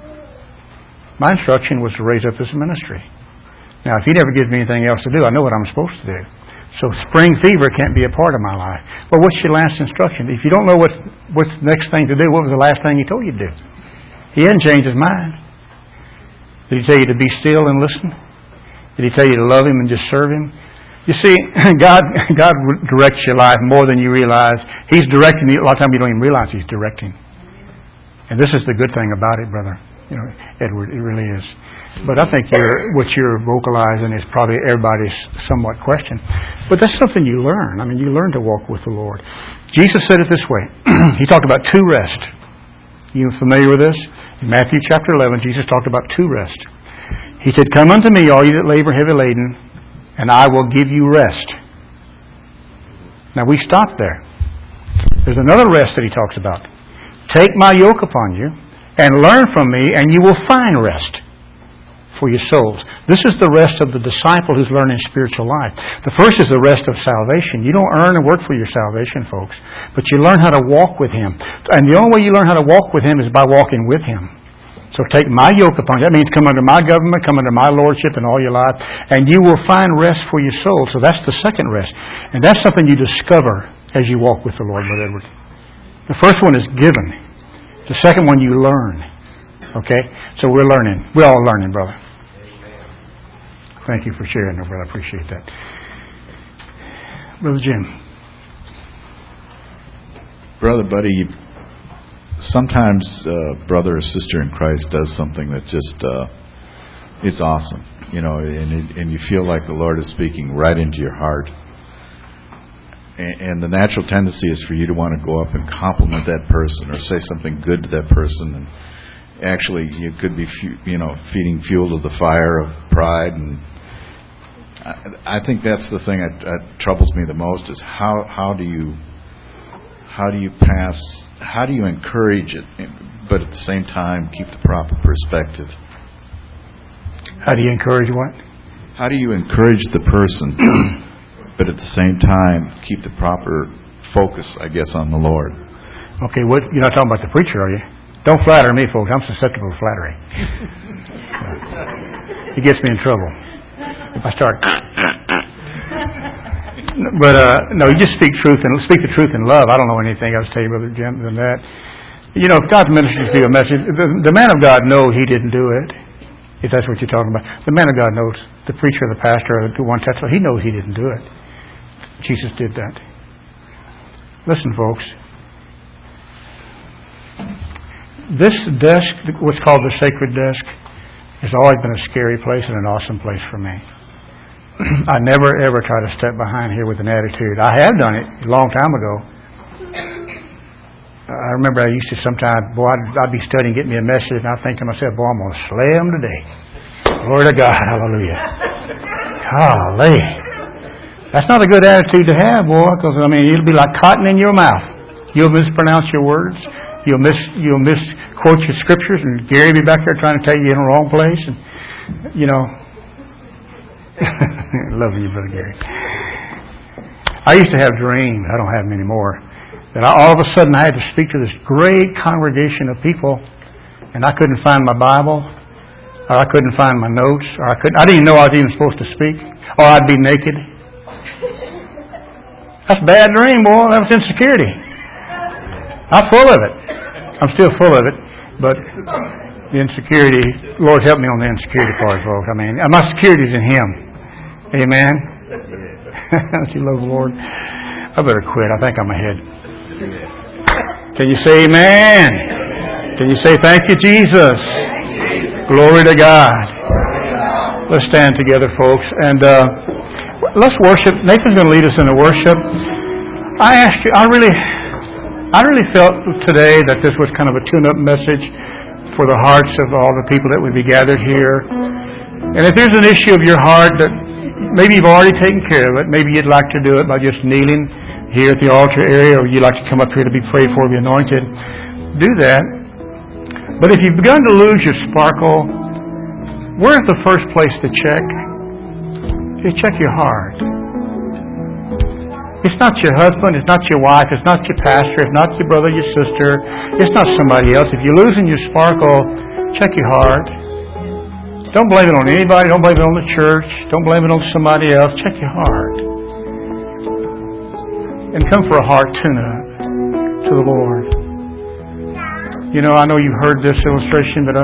My instruction was to raise up this ministry. Now, if He never gives me anything else to do, I know what I'm supposed to do. So spring fever can't be a part of my life. Well, what's your last instruction? If you don't know what what's the next thing to do, what was the last thing He told you to do? He hadn't changed His mind. Did He tell you to be still and listen? Did He tell you to love Him and just serve Him? You see, God God directs your life more than you realize. He's directing you. A lot of times you don't even realize He's directing. And this is the good thing about it, brother. You know, Edward, it really is. But I think you're, what you're vocalizing is probably everybody's somewhat question. But that's something you learn. I mean, you learn to walk with the Lord. Jesus said it this way. He talked about two rest. You familiar with this? In Matthew chapter eleven, Jesus talked about two rest. He said, "Come unto me, all you that labor heavy laden, and I will give you rest." Now we stop there. There's another rest that He talks about. "Take my yoke upon you, and learn from me, and you will find rest for your souls." This is the rest of the disciple who's learning spiritual life. The first is the rest of salvation. You don't earn and work for your salvation, folks, but you learn how to walk with Him. And the only way you learn how to walk with Him is by walking with Him. So take my yoke upon you. That means come under my government, come under my lordship in all your life, and you will find rest for your soul. So that's the second rest. And that's something you discover as you walk with the Lord, Brother Edward. The first one is given. The second one you learn. Okay? So we're learning. We're all learning, brother. Thank you for sharing, brother. I appreciate that. Brother Jim. Brother Buddy, sometimes uh, brother or sister in Christ does something that just uh, it's awesome, you know, and it, and you feel like the Lord is speaking right into your heart. And, and the natural tendency is for you to want to go up and compliment that person or say something good to that person. And actually, you could be, you know, feeding fuel to the fire of pride. And I, I think that's the thing that, that troubles me the most is how how do you how do you pass. How do you encourage it, but at the same time keep the proper perspective? How do you encourage what? How do you encourage the person, but at the same time keep the proper focus, I guess, on the Lord? Okay, what, you're not talking about the preacher, are you? Don't flatter me, folks. I'm susceptible to flattery. It gets me in trouble if I start. But uh, no, you just speak truth and speak the truth in love. I don't know anything else to tell you, Brother Jim, than that. You know, if God's ministers do a message, the, the man of God knows he didn't do it. If that's what you're talking about, the man of God knows. The preacher, the pastor, or the one tetra, he knows he didn't do it. Jesus did that. Listen, folks. This desk, what's called the sacred desk, has always been a scary place and an awesome place for me. I never, ever try to step behind here with an attitude. I have done it a long time ago. I remember I used to sometimes, boy, I'd, I'd be studying, get me a message, and I'd think to myself, boy, I'm going to slay them today. Glory to God, hallelujah. Golly. That's not a good attitude to have, boy, because, I mean, it'll be like cotton in your mouth. You'll mispronounce your words. You'll mis you'll misquote your scriptures, and Gary will be back there trying to tell you you're in the wrong place. And, you know, love you, Brother Gary. I used to have dreams. I don't have them anymore. That I, all of a sudden I had to speak to this great congregation of people, and I couldn't find my Bible, or I couldn't find my notes, or I couldn't. I didn't even know I was even supposed to speak, or I'd be naked. That's a bad dream, boy. That was insecurity. I'm full of it. I'm still full of it, but the insecurity. Lord help me on the insecurity part, folks. I mean, my security is in Him. Amen. Don't you love the Lord? I better quit. I think I'm ahead. Can you say amen? Can you say thank you, Jesus? Glory to God. Let's stand together, folks, and uh, let's worship. Nathan's going to lead us in a worship. I ask you, I really, I really felt today that this was kind of a tune-up message for the hearts of all the people that would be gathered here. And if there's an issue of your heart that maybe you've already taken care of it, maybe you'd like to do it by just kneeling here at the altar area, or you'd like to come up here to be prayed for, be anointed, do that. But if you've begun to lose your sparkle, where's the first place to check? You check your heart. It's not your husband, it's not your wife, it's not your pastor, it's not your brother, your sister, it's not somebody else. If you're losing your sparkle, check your heart. Don't blame it on anybody, don't blame it on the church, don't blame it on somebody else. Check your heart. And come for a heart tune-up to the Lord. You know, I know you've heard this illustration, but uh,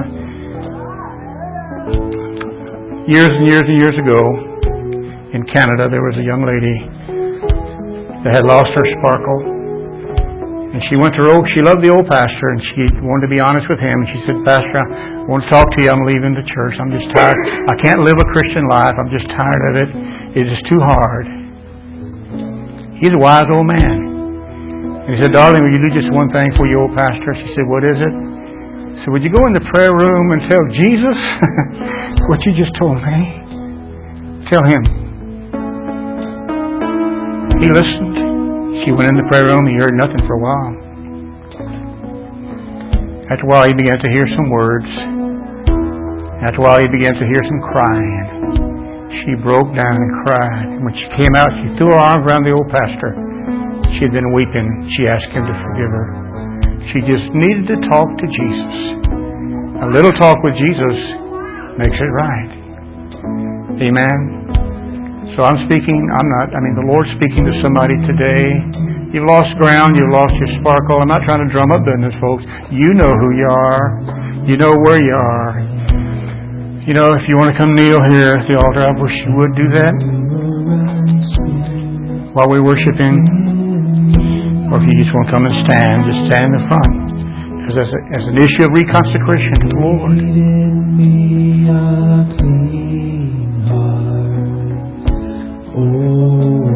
years and years and years ago in Canada, there was a young lady that had lost her sparkle. And she went to her old, she loved the old pastor, and she wanted to be honest with him. And she said, Pastor, I want to talk to you. I'm leaving the church. I'm just tired. I can't live a Christian life. I'm just tired of it. It is too hard. He's a wise old man. And he said, darling, will you do just one thing for your old pastor? She said, what is it? He said, would you go in the prayer room and tell Jesus what you just told me? Tell him. He listened. She went in the prayer room. He heard nothing for a while. After a while, he began to hear some words. After a while, he began to hear some crying. She broke down and cried. And when she came out, she threw her arms around the old pastor. She had been weeping. She asked him to forgive her. She just needed to talk to Jesus. A little talk with Jesus makes it right. Amen. So I'm speaking, I'm not, I mean, the Lord's speaking to somebody today. You've lost ground, you've lost your sparkle. I'm not trying to drum up business, folks. You know who you are. You know where you are. You know, if you want to come kneel here at the altar, I wish you would do that while we're worshiping. Or if you just want to come and stand, just stand in the front. Because as, a, as an issue of reconsecration to the Lord. Oh,